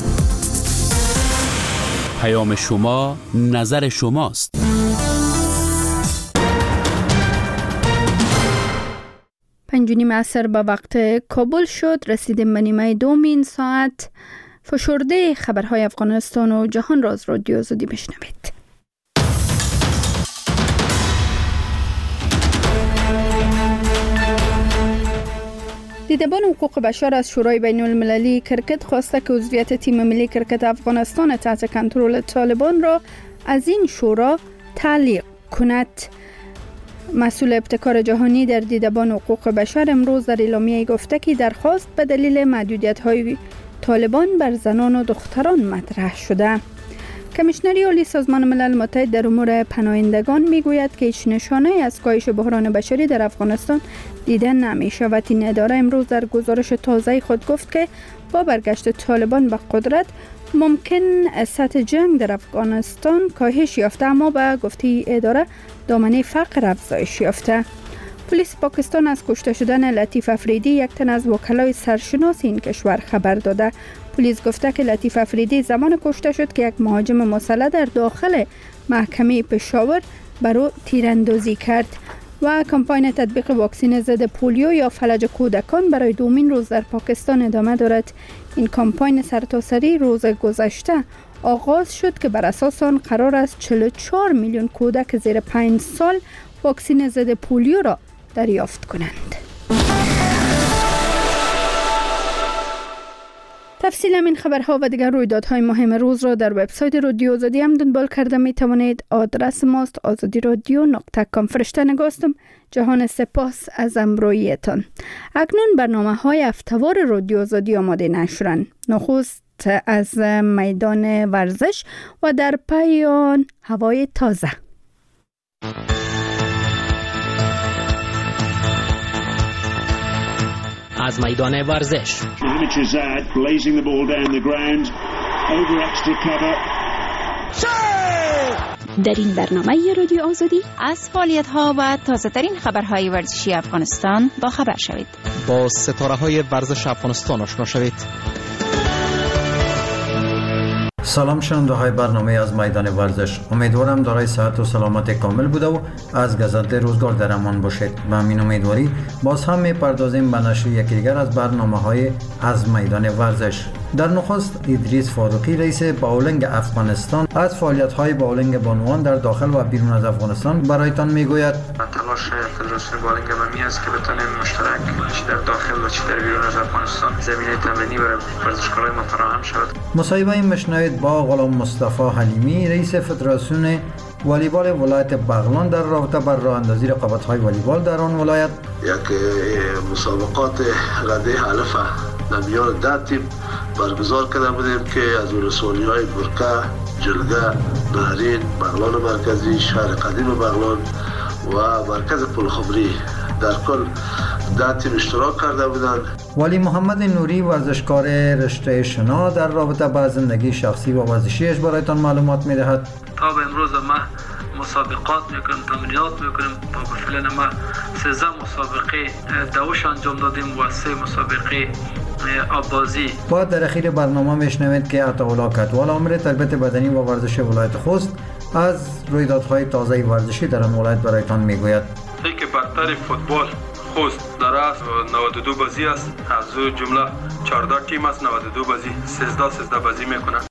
پیام شما، نظر شماست. پنج و نیم عصر به وقت کابل شد. رسیدیم به نیمه دوم این ساعت. فشرده خبرهای افغانستان و جهان را از رادیو آزادی بشنوید. دیدبان حقوق بشر از شورای بین المللی کرکت خواسته که عضویت تیم ملی کرکت افغانستان تحت کنترل طالبان را از این شورا تعلیق کند. مسئول ابتکار جهانی در دیدبان حقوق بشر امروز در اعلامیه گفته که درخواست به دلیل محدودیت‌های طالبان بر زنان و دختران مطرح شده. کمیشنری عالی سازمان ملل متحد در امور پناهندگان میگوید که هیچ نشانه از کاهش بحران بشری در افغانستان دیده نمی شود. این اداره امروز در گزارش تازه خود گفت که با برگشت طالبان به قدرت ممکن سطح جنگ در افغانستان کاهش یافته، اما به گفته اداره دامنه فقر افزایش یافته. پلیس پاکستان از کشته شدن لطیف افریدی، یک تن از وکلای سرشناس این کشور، خبر داده. پلیس گفته که لطیف افریدی زمان کشته شد که یک مهاجم مسلح در داخل محکمه پشاور بر او تیراندازی کرد. و کمپاین تطبیق واکسن ضد پولیو یا فلج کودکان برای دومین روز در پاکستان ادامه دارد. این کمپاین سرتاسری روز گذشته آغاز شد که بر اساس آن قرار است چهل و چهار میلیون کودک زیر پنج سال واکسن ضد پولیو را دریافت کنند. تفصیل این خبرها و دیگر رویدادهای مهم روز را در وبسایت رادیو آزادی هم دنبال کرده می توانید. آدرس ماست آزادی رادیو نقطه کام. فرشته نگاستم. جهان سپاس از همراهیتان. اکنون برنامه های هفته‌وار رادیو آزادی آماده نشرن. نخست از میدان ورزش و در پی آن هوای تازه. از میدان ورزش در این برنامه رادیو آزادی از فعالیت‌ها و تازه‌ترین خبرهای ورزشی افغانستان با خبر شوید. با ستاره‌های ورزش افغانستان آشنا شوید. سلام شنونده های برنامه از میدان ورزش. امیدوارم دارای صحت و سلامت کامل بوده و از گذشته روزگار در امان باشید. به همین امیدواری باز هم میپردازیم به نشر یکی دیگر از برنامه های از میدان ورزش. در نخست ادریس فاروقی رئیس باولنگ افغانستان از فعالیت های باولنگ بانوان در داخل و بیرون از افغانستان برایتان میگوید. تلاش فدراسیون باولنگ بمی است که بتونیم مشترک چه در داخل و چه در بیرون از افغانستان زمینه تمرینی برای ورزشکارای ما فراهم شود. مصاحبه مشنوید با غلام مصطفی حلیمی رئیس فدراسیون والیبال ولایت بغلان در رابطه با راه اندازی رقابت‌های والیبال در آن ولایت. یک مسابقات رده الف در میان ده تیم برگزار کرده بودیم که از ولسوالی‌های برکه، جلگه، نهرین، بغلان مرکزی، شهر قدیم بغلان و مرکز پلخمری در کل ده تیم اشتراک کرده بودند. ولی محمد نوری ورزشکار رشته شنا در رابطه با زندگی شخصی و ورزشیش برایتان معلومات می‌دهد. تا به امروز ما مسابقات میکنیم، تمرینات میکنیم. تا به فعلا ما سیزده مسابقه دوش انجام دادیم و سه مسابقه آبازی. بعد در اخیر برنامه میشنوید که عطاالله کتوال امر تربیت بدنی و ورزش ولایت خوست از رویدادهای تازه ورزشی در آن ولایت برایتان میگوید. که برتر فوتبال خوست در است نود و دو بازی است. از او جمله چهارده تیم است، نود و دو بازی سیزده سیزده بازی میکنند.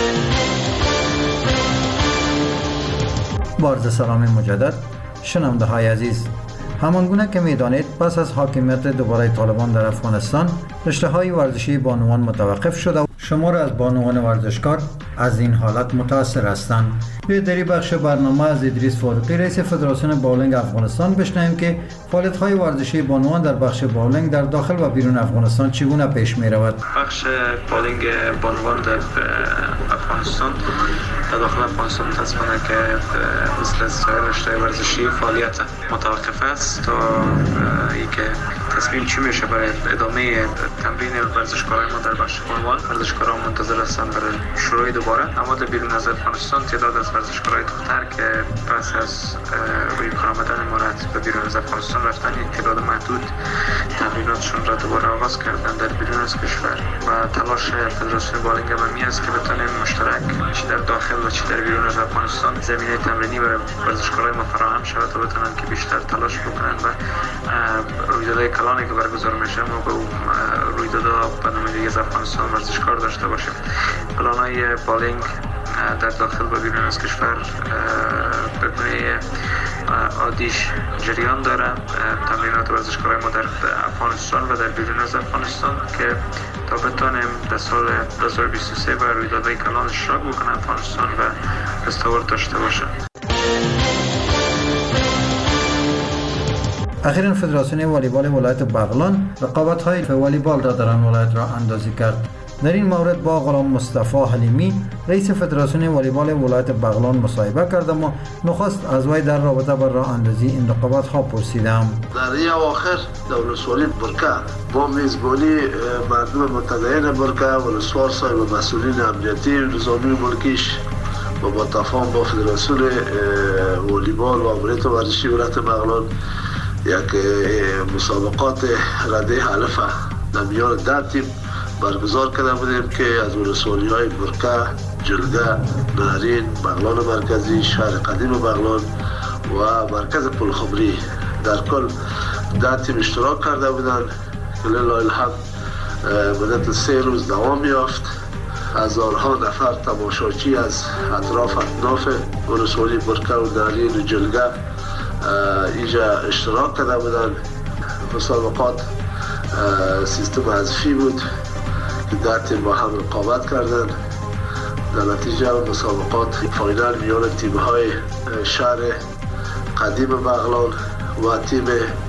با عرض سلام مجدد شنونده های عزیز، همانگونه که میدانید پس از حاکمیت دوباره طالبان در افغانستان رشته های ورزشی بانوان متوقف شده و شمار از بانوان ورزشکار از این حالت متاثر هستند. بیایید در این بخش برنامه از ادریس فاروقی رئیس فدراسیون باولینگ افغانستان بشنویم که فعالیت های ورزشی بانوان در بخش باولینگ در داخل و بیرون افغانستان چگونه پیش می رود. بخش باولینگ بانوان در افغانستان در داخل افغانستان متاسفانه که مثل سایر رشته ورزشی فعالیت متوقف است تا اینکه تصمیم چی میشه برای ادامه تمرین ورزشکاران ما در بخش بانوان. ورزشکاران منتظر هستند برای شروع دوباره، اما در بیرون از افغانستان تعداد از ورزشکارای دختر که پس از روی کار آمدن امارات به بیرون از افغانستان رفتن یک تعداد محدود تمریناتشون را دوباره آغاز کردن در بیرون از کشور و تلاش فدراسیون باولینگ عمومی است که بتونیم مشترک چی در داخل و چی در بیرون از افغانستان زمینه تمرینی برای ورزشکارای ما فراهم شود تا بتونن که بیشتر تلاش بکنن و رویدادهای کلانی که برگزار میشه ما به رویدادها به نمایندگی از افغانستان ورزشکار داشته باشیم. پلان‌های باولینگ در داخل و بیرون از کشور به گونه عادیش جریان داره. تمرینات ورزشکارای ما در افغانستان و در بیرون از افغانستان که تا بتونیم در سال دو هزار و بیست و سه و رویدادهای کلان اشتراک بکنن افغانستان و استوار داشته باشه. اخیراً فدراسیون والیبال ولایت بغلان رقابت‌های والیبال را در آن ولایت را اندازی کرد. در این مورد با غلام مصطفی حلیمی رئیس فدراسیون والیبال ولایت بغلان مصاحبه کردم و نخست از وی در رابطه با راه اندازی این رقابت‌ها پرسیدم. در این اواخر ولسوالی برکه با میزبانی مردم متدین برکه ولسوال صاحب و مسئولین امنیتی نظامی ملکیش و با تفاهم با فدراسیون والیبال و امنیت ورزشی ولایت بغلان یک مسابقات رده الف در میان ده تیم برگزار کرده بودیم که از ولسوالی های برکه، جلگه، نهرین، بغلان مرکزی، شهر قدیم بغلان و مرکز پلخمری در کل ده تیم اشتراک کرده بودند که لله الحمد مدت سه روز دوام یافت. هزارها نفر تماشاچی از اطراف اطراف ولسوالی برکه و نهرین و جلگه اینجا اشتراک کرده بودند. مسابقات سیستم حذفی بود که ده تیم با هم رقابت کردند. در نتیجه مسابقات فاینال میان تیم های شهر قدیم بغلان و تیم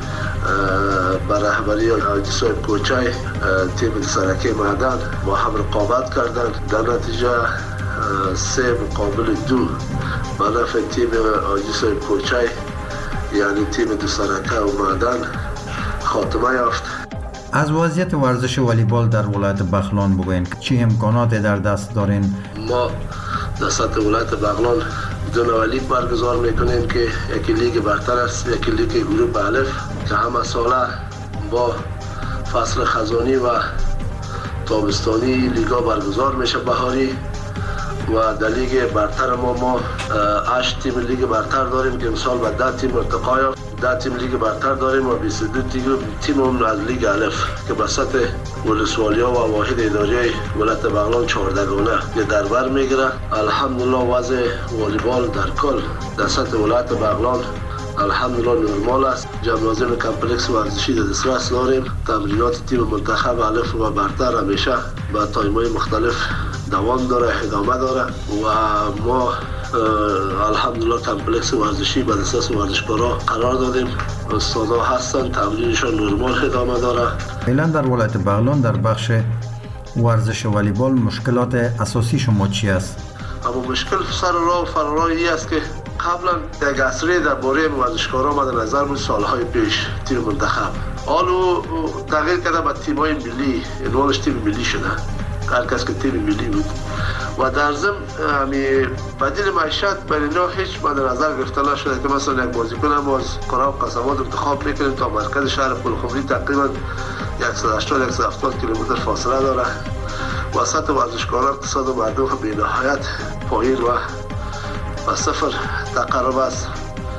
بر رهبری حاجی صاحب کوچای تیم سرکی معدن با هم رقابت کردند. در نتیجه سه مقابل دو به نفع تیم حاجی صاحب کوچای یعنی تیم دو سرکه و معدن خاتمه یافت. از وضعیت ورزش والیبال در ولایت بغلان بگوین که چه امکاناتی در دست دارین؟ ما در سطح ولایت بغلان دو نوع لیگ برگزار میکنیم که یکی لیگ برتر است، یکی لیگ گروه الف که همه ساله با فصل خزانی و تابستانی لیگا برگزار میشه بهاری. و در لیگ برتر ما ما هشت تیم لیگ برتر داریم که امسال به ده تیم ارتقا یافت. ده تیم لیگ برتر داریم و بیست و دو تیم هم از لیگ الف که به سطح ولسوالیا و واحد اداری ولایت بغلان چهاردگانه در بر میگیره. الحمدلله وضع والیبال در کل در سطح ولایت بغلان الحمدلله نرمال است. جمنازیم کمپلکس ورزشی در دسترس داریم. تمرینات تیم منتخب الف و برتر همیشه با تایم‌های مختلف دوام داره، ادامه داره و ما الحمدلله کمپلکس ورزشی به دسترس ورزشکارا قرار دادیم. استادا هستن، تمرینشان نرمال ادامه داره. فعلا در ولایت بغلان در بخش ورزش والیبال مشکلات اساسی شما چی است؟ اما مشکل سر راه و فرارایی است که قبلا یک عصری در باره ورزشکارا مد نظر بود سالهای پیش تیم منتخب حالو تغییر کرده به تیم‌های ملی، عنوانش تیم ملی شده. هر کس که تیم ملی بود و در ضمن همی بدیل معیشت برای اینا هیچ مد نظر گرفته نشده که مثلا یک بازیکن ما از قرا و قسمات انتخاب میکنیم تا مرکز شهر پلخمری تقریبا صد و هشتاد صد و هفتاد کیلومتر فاصله داره. وسط ورزشکاران اقتصاد مردم به نهایت پایین و و صفر تقرب است.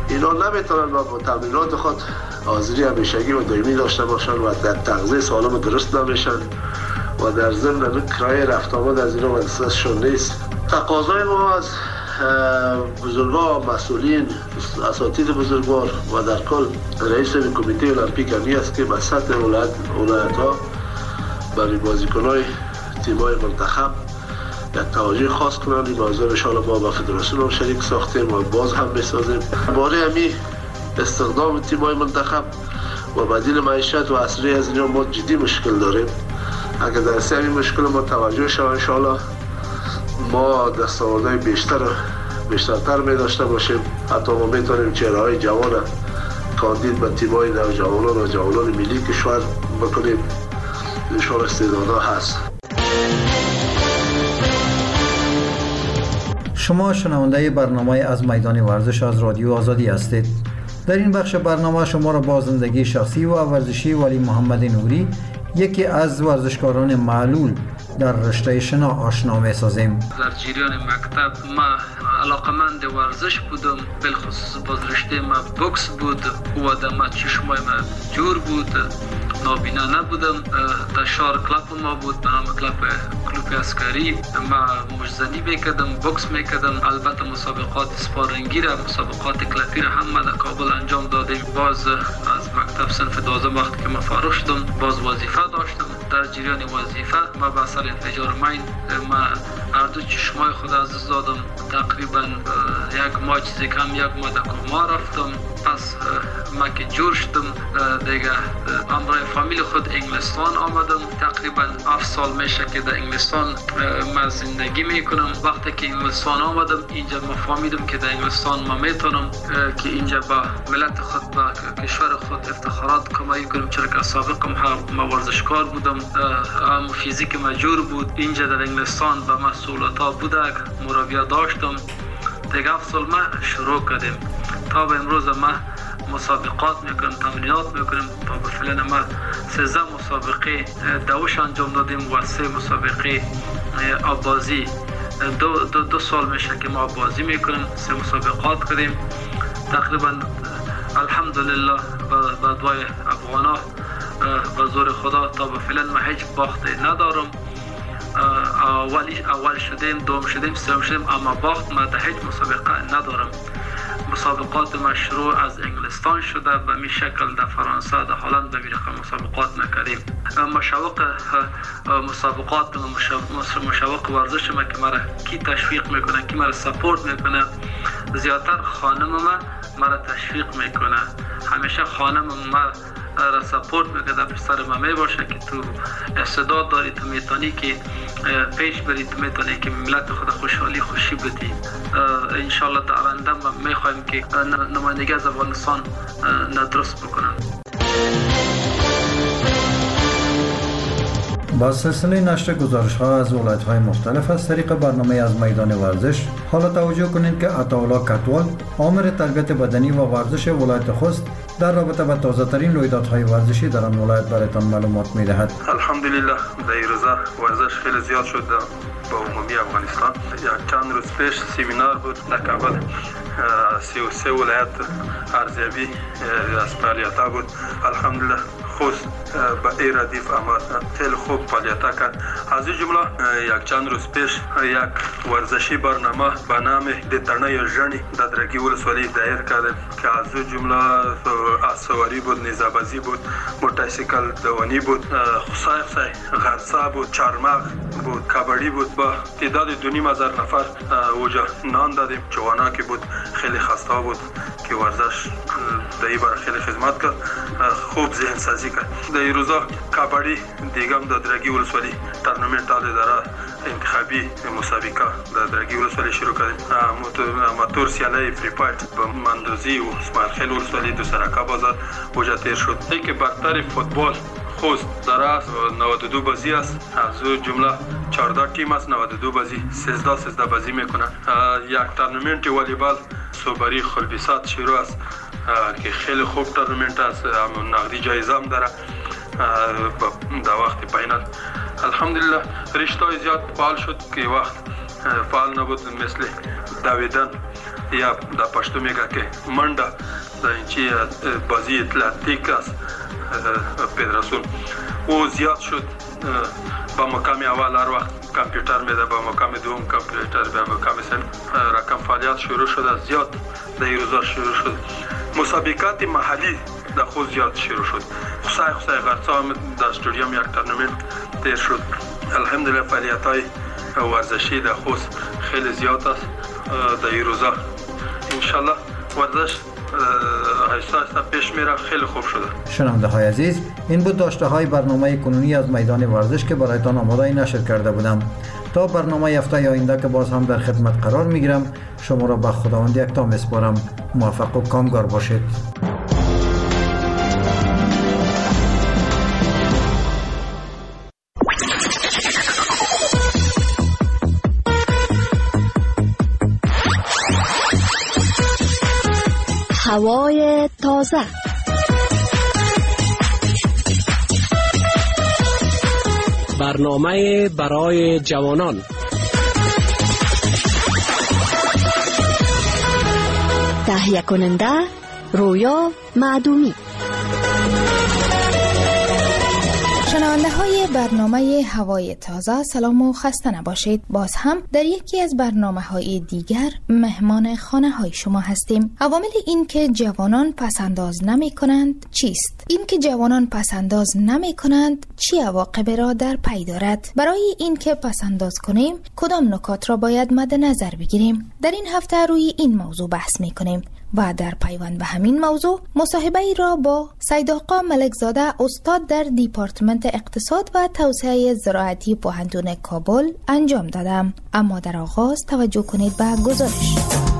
اینا نمیتونن با تمرینات خود حاضری همیشگی و دائمی داشته باشن و در تغذیه سالم درست نمیشن و در ضمن کرایه رفت آمد از اینا مدرسهشون نیست. تقاضای ما از بزرگان و مسئولین اساتید بزرگوار و در کل رئیس کمیته المپیک همی است که به سطح ولایت ها برای بازیکنای تیمای منتخب یک توجه خاص کنند. این موضوع انشاءالله ما با فدراسیون هم شریک ساختیم و باز هم بسازیم. باره همی استخدام تیمای منتخب و بدیل معیشت و اصلی از اینها ما جدی مشکل داریم. اگر در سه همین مشکل ما توجه شود انشاءالله ما دستاوردهای بیشتر بیشترتر می داشته باشیم. حتی ما میتونیم چهره‌های جوان کاندید به تیم‌های نوجوانان و جوانان ملی کشور بکنیم. انشاءالله استعدادها هست. شما شنونده برنامه از میدان ورزش از رادیو آزادی هستید. در این بخش برنامه شما را با زندگی شخصی و ورزشی ولی محمد نوری، یکی از ورزشکاران معلول در رشته شنا آشنا می سازیم. در جریان مکتب ما علاقمند ورزش بودم، بالخصوص باز رشته ما بوکس بود و در ما چشمای ما جور بود، نابینا نبودم. در شهر کلاب ما بود به نام کلاب کلوب عسکری. ما مجزنی میکردم، بوکس میکردم. البته مسابقات سپارینگی را، مسابقات کلپی را هم ما در کابل انجام دادیم. باز از مکتب صنف دوازده وقتی که ما فارغ شدم باز وظیفه داشتم. در جریان وظیفه ما به اثر انفجار مین ما هر دو چشمای خود از دست دادم. تقریبا یک ماه چیزی کم یک ماه در کما رفتم. پس ما که جور شدم دیگه همراه فامیل خود انگلستان آمدم. تقریبا هفت سال میشه که در انگلستان ما زندگی میکنم. وقتی که انگلستان آمدم اینجا ما فهمیدم که در انگلستان ما میتونم که اینجا با ملت خود با کشور خود افتخارات کمایی کنم، چرا که سابقم ما ورزشکار بودم. هم فیزیک مجور بود. اینجا در انگلستان با مسئولیت ها بوده، مربیا داشتم. دیگه هفت سال ما شروع کردیم تا به امروز ما مسابقات میکنیم، تمرینات میکنیم. تا به فعلا ما سیزده مسابقه دوش انجام دادیم و سه مسابقه آبازی. دو, دو, دو سال میشه که ما آبازی میکنیم، سه مسابقات کردیم. تقریبا الحمدلله با دعای افغانا و زور خدا تا به فعلا ما هیچ باختی ندارم. اولی اول شدیم، دوم شدیم، سوم شدیم، اما باخت ما در هیچ مسابقه ندارم. مسابقات ما شروع از انگلستان شده، به می شکل در فرانسه، در هلند به می رقم مسابقات نکردیم. مشوق مسابقات و مشوق ورزش ما که مرا کی تشویق میکنه، کی مرا سپورت میکنه، زیادتر خانم ما مرا تشویق میکنه. همیشه خانم ما را سپورت میکنه، پسر ما می باشه که تو استعداد داری، تو میتونی که پیش بری، تو میتونی که ملت خود خوشحالی خوشی بدی. انشالله در آینده ما میخوایم که نمایندگی از افغانستان ندرست بکنن. با سلسله نشر گزارش ها از ولایت های مختلف از طریق برنامه از میدان ورزش، حالا توجه کنید که عطاالله کتوال، آمر تربیت بدنی و ورزش ولایت خوست، در رابطه با تازه ترین رویدادهای ورزشی در آن ولایت برایتان معلومات می‌دهد. الحمدلله در این روزا ورزش خیلی زیاد شد با عمومی افغانستان. یک چند روز پیش سمینار بود در کابل، سی و سه ولایت ارزیابی از فعالیت‌ها بود. الحمدلله خوست به این ردیف اما خیلی خوب فعالیت‌ها کرد. از این جمله یک چند روز پیش یک ورزشی برنامه به نام دترنه ژنی در درگی ولسوالی دایر کردیم که از این جمله اسواری بود، نیزه‌بازی بود، موتورسیکل دوانی بود، خصای خصای غرسا بود، چارمغ بود، کبڈی بود. با تعداد دو نیم هزار نفر اوجا نان دادیم. جوانا که بود خیلی خسته بود که ورزش در این باره خیلی خدمت کرد، خوب ذهن سازی کرد. در این روزا کبڈی دیگه هم در درگی ولسوالی تورنمنت داره انتخابی مسابقه در درگی ولسوالی شروع کردیم. اماتور سیالی فری فایت با مندوزی و اسماعیل ولسوالی دو سرکا بازار اوجا تیر شد. که برتر فوتبال خوست در نود و دو بازی است. از او جمله چهارده تیم است، نود و دو بازی سیزده سیزده بازی میکنن. یک تورنمنت والیبال صوبری خلبیسات شروع است که خیلی خوب تورنمنت است، نقدی جایزه هم داره در وقت فاینال. الحمدلله رشته زیاد فعال شد که وقت فعال نبود، مثل دویدن یا در پشتو میگه که منډه د اینچی بازی اتلتیک است فدراسیون او زیاد شد با مقام اول هر وقت کامپیوتر میده، با مقام دوم کامپیوتر، با مقام سوم رقم فعالیت شروع شد، زیاد در این روزا شروع شد. مسابقات محلی در خود زیاد شروع شد. خصای خصای غرصا هم در استودیوم یک تورنمنت تیر شد. الحمدلله فعالیت های ورزشی در خود خیلی زیاد است در این روزا. انشالله ورزش آهسته آهسته پیش میره، خیلی خوب شده. شنونده های عزیز، این بود داشته های برنامه کنونی از میدان ورزش که برایتان آماده نشر کرده بودم. تا برنامه هفته آینده که باز هم در خدمت قرار میگیرم، شما را به خداوند یکتا میسپارم. موفق و کامگار باشید. هوای تازه، برنامه برای جوانان، تهیه کننده رویا معدومی. شنونده های برنامه هوای تازه، سلام و خسته نباشید. باز هم در یکی از برنامه های دیگر مهمان خانه های شما هستیم. عوامل این که جوانان پسنداز نمی کنند چیست؟ این که جوانان پسنداز نمی کنند چی عواقب را در پی دارد؟ برای این که پسنداز کنیم کدام نکات را باید مد نظر بگیریم؟ در این هفته روی این موضوع بحث می کنیم و در پیوند به همین موضوع مصاحبه ای را با سید آقا ملکزاده، استاد در دیپارتمنت اقتصاد و توسعه زراعتی پوهنتون کابل انجام دادم. اما در آغاز توجه کنید به گزارش.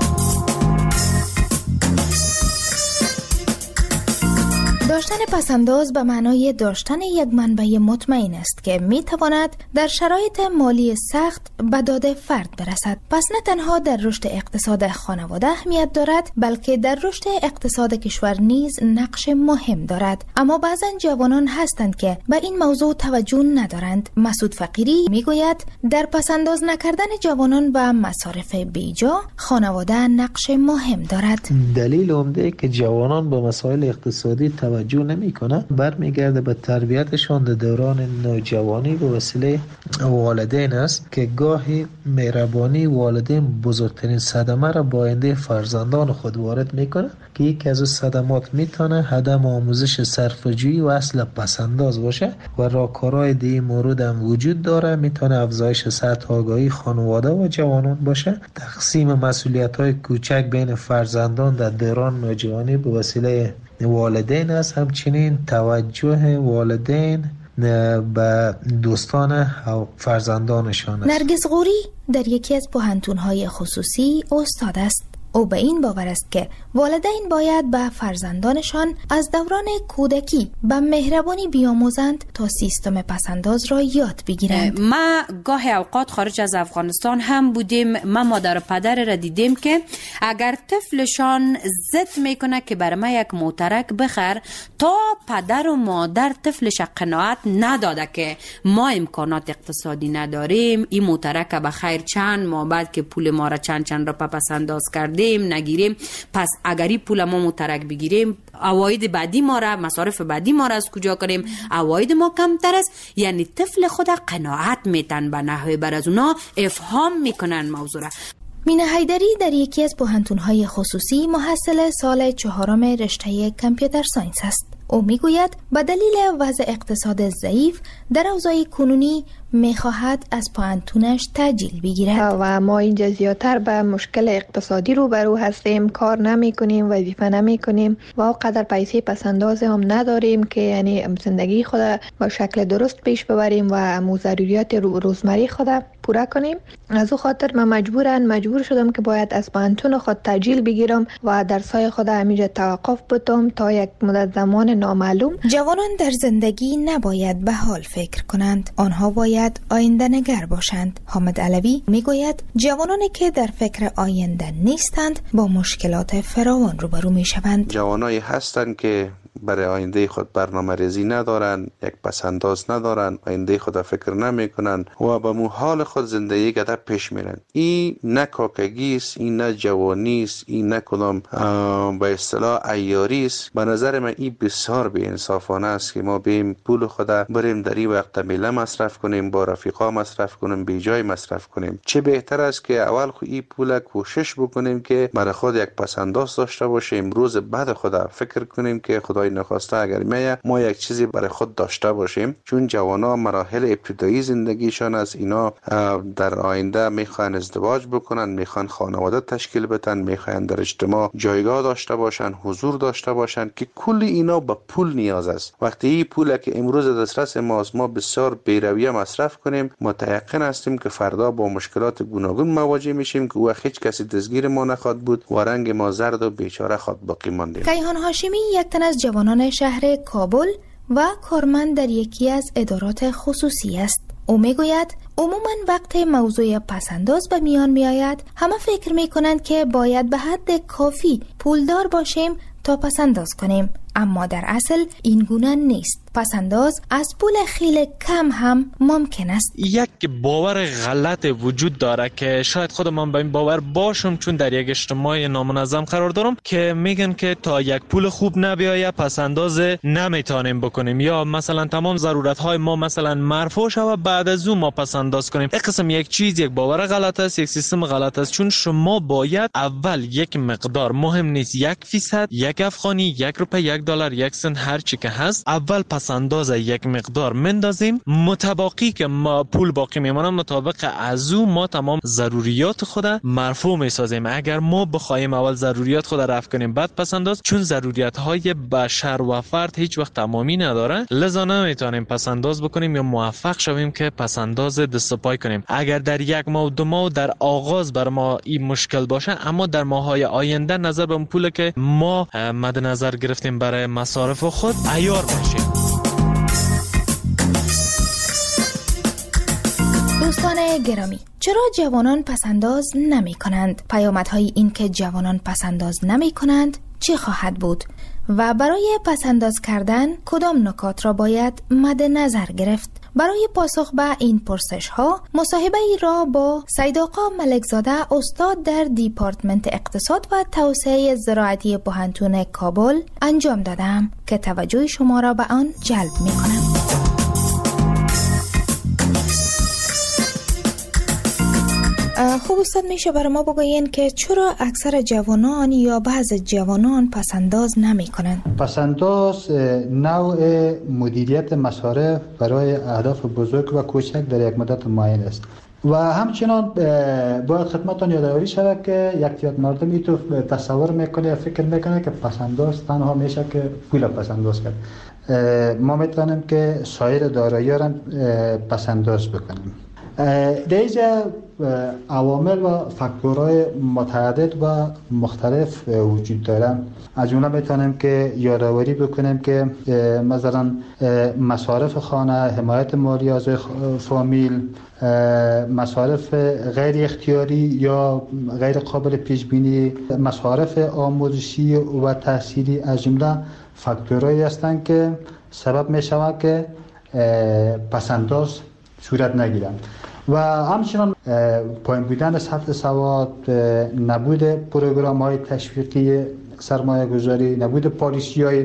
داشتن پسنداز به معنای داشتن یک منبع مطمئن است که می تواند در شرایط مالی سخت به داد فرد برسد. پس نه تنها در رشد اقتصاد خانواده اهمیت دارد، بلکه در رشد اقتصاد کشور نیز نقش مهم دارد. اما بعضا جوانان هستند که به این موضوع توجه ندارند. مسعود فقیری می گوید در پسنداز نکردن جوانان و مصارف بیجا خانواده نقش مهم دارد. دلیل عمده که جوانان به مسائل اقتصادی توجه نمیکنه برمیگرده به تربیتشان در دوران نوجوانی به وسیله والدین است که گاهی مهربانی والدین بزرگترین صدمه را با آینده فرزندان خود وارد میکنه که یکی از صدمات میتونه عدم آموزش صرفه‌جویی و اصل پسنداز باشه و راهکارهای در این مورد هم وجود داره. میتونه افزایش سطح آگاهی خانواده و جوانان باشه، تقسیم مسئولیت‌های کوچک بین فرزندان در دوران نوجوانی به وسیله والدین است، همچنین توجه والدین به دوستان و فرزندانشان است. نرگس غوری در یکی از پوهنتون‌های خصوصی استاد است. او به این باور است که والدین باید به فرزندانشان از دوران کودکی به مهربانی بیاموزند تا سیستم پسنداز را یاد بگیرند. ما گاهی اوقات خارج از افغانستان هم بودیم، ما مادر و پدر را دیدیم که اگر طفلشان ضد میکنه که برای ما یک موترک بخر، تا پدر و مادر طفلش قناعت نداده که ما امکانات اقتصادی نداریم، این موترک به خیر چند ما بعد که پول ما را چند چند را پسنداز کردیم نگیریم، پس اگری پول ما مترک بگیریم عواید بعدی ما را، مصارف بعدی ما را از کجا کنیم؟ عواید ما کمتر است. یعنی طفل خود قناعت میتن به نحوه بر از اونا افهام میکنن موضوع را. مینه حیدری در یکی از پوهنتون‌های خصوصی محصل سال چهارم رشته کامپیوتر ساینس است. او میگوید به دلیل وضع اقتصاد ضعیف در اوضاع کنونی میخواهد از پوهنتونش تأجیل بگیرد و ما اینجا زیادتر به مشکل اقتصادی روبرو هستیم، کار نمی کنیم، وظیفه نمی کنیم و اونقدر پیسه پسنداز هم نداریم که یعنی زندگی خود با شکل درست پیش ببریم و مو ضروریات روزمره خود پورا کنیم. از او خاطر من مجبورن مجبور شدم که باید از پوهنتون خود تأجیل بگیرم و درسای خود همیشه توقف بدم تا یک مدت زمان نامعلوم. جوانان در زندگی نباید به حال فکر کنند، آنها باید آینده نگر باشند. حامد علوی میگوید جوانانی که در فکر آینده نیستند با مشکلات فراوان روبرو میشوند. جوانایی هستند که برای آینده خود برنامه ریزی ندارن، یک پسنداز ندارن، آینده خود فکر نمی کنن و به مو حال خود زندگی گده پیش میرن. این نه کاکگی است، این نه جوانی است، این نه کدام به اصطلاح عیاری است. به نظر من این بسیار بی انصافانه است که ما بیم پول خود بریم در این وقت میله مصرف کنیم، با رفیقا مصرف کنیم، بی جای مصرف کنیم. چه بهتر است که اول خو این پول کوشش بکنیم که برای خود یک پسنداز داشته باشیم، روز بعد خود فکر کنیم که خدای نخواسته اگر میه ما یک چیزی برای خود داشته باشیم. چون جوانا مراحل ابتدایی زندگیشان از اینا در آینده میخوان ازدواج بکنن، میخوان خانواده تشکیل بدن، میخوان در اجتماع جایگاه داشته باشن، حضور داشته باشن که کل اینا به پول نیاز است. وقتی این پول که امروز دسترس ماست ما بسیار بی‌رویه مصرف کنیم، متيقن هستیم که فردا با مشکلات گوناگون مواجه میشیم که او هیچ کسی دستگیر ما نخواد بود و رنگ ما زرد و بیچاره خود باقی مانده. کیهان هاشمی یک تن از جوانان شهر کابل و کارمند در یکی از ادارات خصوصی است. او میگوید عموما وقت موضوع پسنداز به میان می آید همه فکر می کنند که باید به حد کافی پولدار باشیم تا پسنداز کنیم، اما در اصل این گونه نیست. پسنداز از پول خیلی کم هم ممکن است. یک باور غلط وجود داره که شاید خودم به این باور باشم، چون در یک اجتماع نامنظم قرار دارم که میگن که تا یک پول خوب نبیایه پسنداز نمیتونیم بکنیم، یا مثلا تمام ضرورت های ما مثلا مرفوع شود بعد از اون ما پسنداز کنیم. این قسم یک چیز یک باور غلط است، یک سیستم غلط است. چون شما باید اول یک مقدار، مهم نیست یک فیصد، یک افغانی، یک روپیه، یک دلار، یک سنت، هر چی که هست، اول پسنداز یک مقدار مندازیم، متباقی که ما پول باقی میمونه مطابق از او ما تمام ضروریات خود مرفوع میسازیم. اگر ما بخوایم اول ضروریات خود رفع کنیم بعد پسنداز، چون ضروریات های بشر و فرد هیچ وقت تمامی نداره، لذا نمیتونیم پسنداز بکنیم یا موفق شویم که پسنداز دست پای کنیم. اگر در یک ماه دو ماه در آغاز بر ما این مشکل باشه، اما در ماهای آینده نظر به پول که ما مد نظر گرفتیم برای مصارف خود عیار باشیم. دوستان گرامی، چرا جوانان پسنداز نمی کنند؟ پیامدهای این که جوانان پسنداز نمی کنند چه خواهد بود؟ و برای پسنداز کردن کدام نکات را باید مد نظر گرفت؟ برای پاسخ به این پرسش ها مصاحبه ای را با سید آقا ملکزاده استاد در دیپارتمنت اقتصاد و توسعه زراعتی پوهنتون کابل انجام دادم که توجه شما را به آن جلب می کنم. خوب استاد، میشه برای ما بگوین که چرا اکثر جوانان یا بعض جوانان پسنداز نمی کنند؟ پسنداز نوع مدیریت مصارف برای اهداف بزرگ و کوچک در یک مدت معین است و همچنان باید خدمتتان یادآوری شود که یک تعداد مردمی تو تصور میکنه یا فکر میکنه که پسنداز تنها میشه که پول پسنداز کرد. ما میتونیم که سایر دارایی را پسنداز بکنیم. در اینجا عوامل و فاکتورهای متعدد و مختلف وجود دارند. از جمله میتونیم که یادآوری بکنیم که مثلا مصارف خانه، حمایت مالی از فامیل، مصارف غیر اختیاری یا غیر قابل پیش بینی، مصارف آموزشی و تحصیلی از جمله فاکتورهایی هستند که سبب میشوند که پسنداز صورت نگیرند. و همچنان پایین بودن سطح سواد، نبود پروگرام های تشویقی سرمایه گذاری، نبود پالیسی های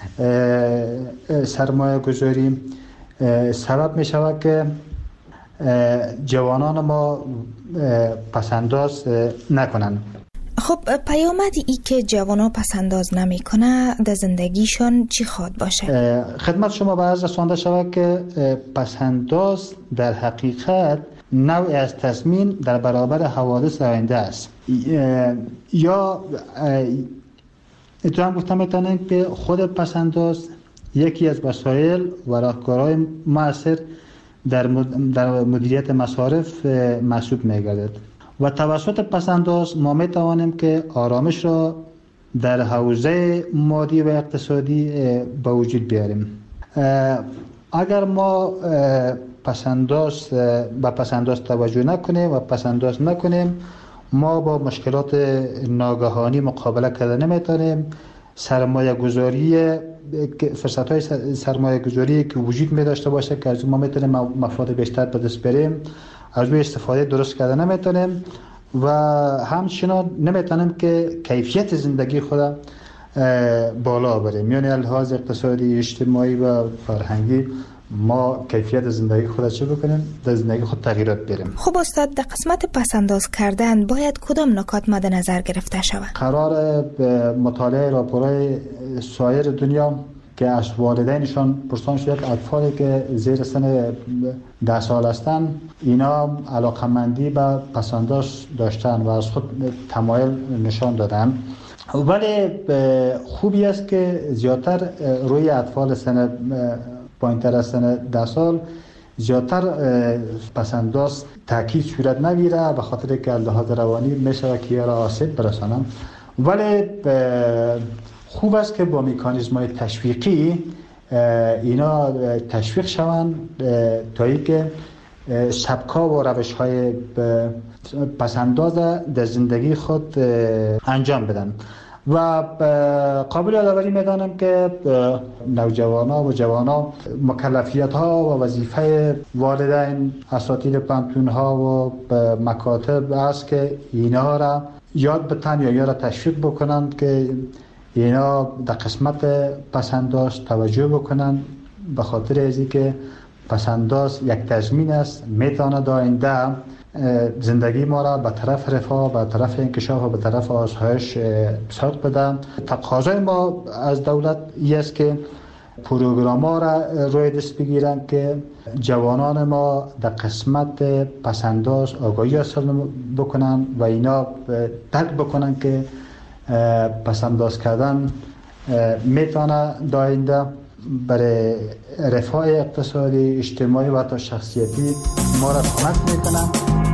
سرمایه گذاری سبب می شود که جوانان ما پسنداز نکنند. خب پیامد ای که جوانا پسنداز نمی کنه در زندگیشون چی خواد باشه؟ خدمت شما به عرض رسانده شود که پسنداز در حقیقت نوعی از تضمین در برابر حوادث آینده است. یا اتفاقا گفتم میتونیم که خود پسنداز یکی از وسایل و راهکارهای مؤثر در مدیریت مصارف محسوب میگردد و توسط پسنداز ما می توانیم که آرامش را در حوزه مادی و اقتصادی به وجود بیاریم. اگر ما پسنداز به پسنداز توجه نکنیم و پسنداز نکنیم، ما با مشکلات ناگهانی مقابله کرده نمیتونیم. سرمایه گذاری فرصت های سرمایه گذاری که وجود می داشته باشه که از ما میتونیم مفاد بیشتر به دست بریم، از روی استفاده درست کرده نمیتونیم و همچنان نمیتونیم که کیفیت زندگی خود بالا بریم، یعنی لحاظ اقتصادی، اجتماعی و فرهنگی ما کیفیت زندگی خود چه بکنیم، در زندگی خود تغییرات بریم. خب استاد، در قسمت پسنداز کردن باید کدام نکات مد نظر گرفته شود؟ قرار مطالعه راپورهای سایر دنیا که از والدینشان پرسان شد اطفالی که زیر سن ده سال هستند اینا علاقمندی به پسنداز داشتن و از خود تمایل نشان دادن، ولی خوبی است که زیادتر روی اطفال سن پایین‌تر از سن ده سال زیادتر پسنداز تاکید صورت نگیره به خاطر که لحاظ روانی میشه که را آسیب برسانم، ولی خوب است که با مکانیزم‌های تشویقی اینا تشویق شوند تا اینکه سبکا و روش‌های پسنداز در زندگی خود انجام بدن. و قابل یادآوری میدانم که نوجوانان و جوانان مکلفیت ها و وظیفه والدین، اساتید پانتون ها و مکاتب است که اینها را یاد بتن یا یا را تشویق بکنند که اینا در قسمت پسنداز توجه بکنند، به خاطر از اینکه پسنداز یک تضمین است میتواند آینده زندگی ما را به طرف رفاه، به طرف انکشاف و به طرف آسایش سوق بده. تقاضای ما از دولت این است که پروگرام ها را روی دست بگیرند که جوانان ما در قسمت پسنداز آگاهی حاصل بکنن و اینا درک بکنن که پسنداز کردن میتونه داینده برای رفاه اقتصادی، اجتماعی و حتی شخصیتی ما را کمک میکنن.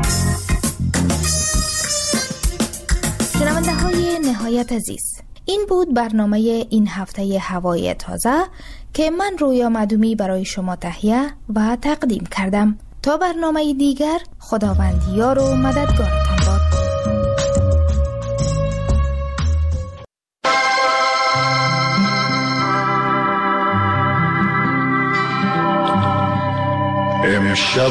شنونده های نهایت عزیز، این بود برنامه این هفته هوای تازه که من رویا معدومی برای شما تهیه و تقدیم کردم. تا برنامه دیگر، خداوند یار و مددگارتان باد. امشب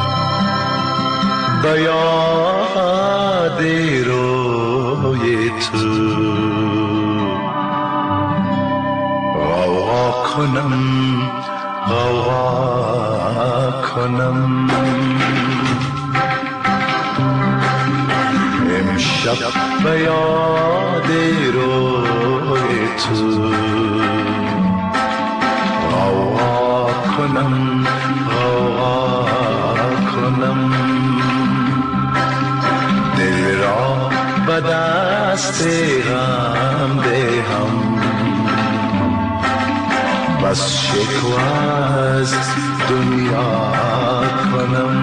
به یاد روی تو غوغا کنم غوغا کنم امشب به یاد روی تو غوغا کنم دل را به دست غم دهم، بس شکوه از دنیا کنم.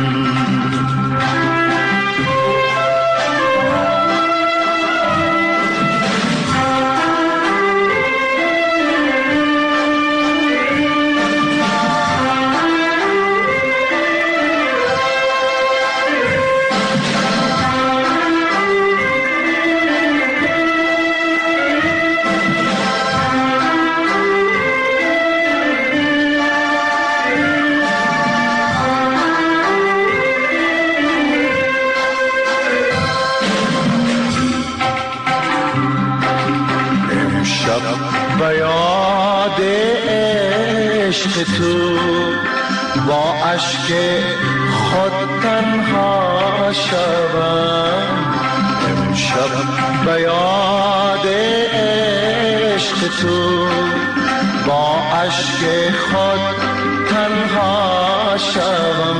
تو با اشک خود تنها شوم، امشب به یاد عشق تو با اشک خود تنها شوم.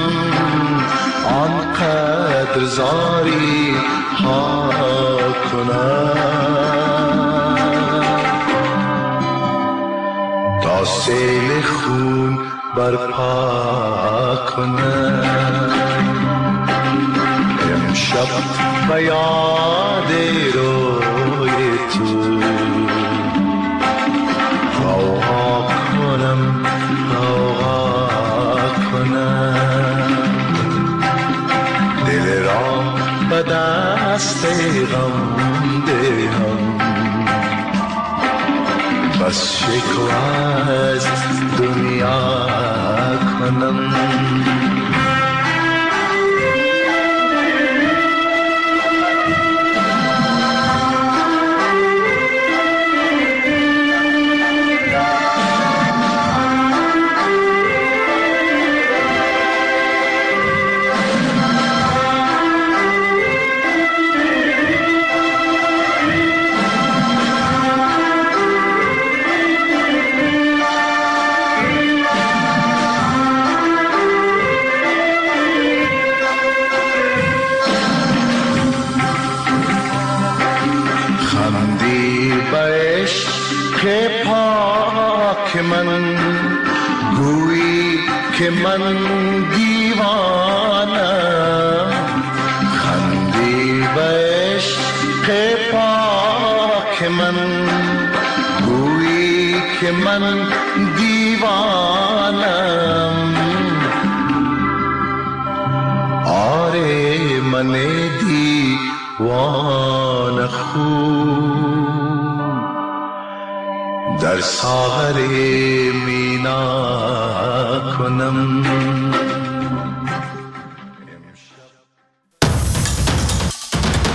آنقدر زاری ها کنم تا سیل خون برپا کنم. امشب به یاد روی تو غوغا کنم غوغا کنم، دل را به دست غم دهم، بس شکوه از دنیا کنم. من گویی که من دیوانم، خندی به عشق پاک من گویی که من دیوانم. آره من دیوان خوب در ساغر مینا کنم.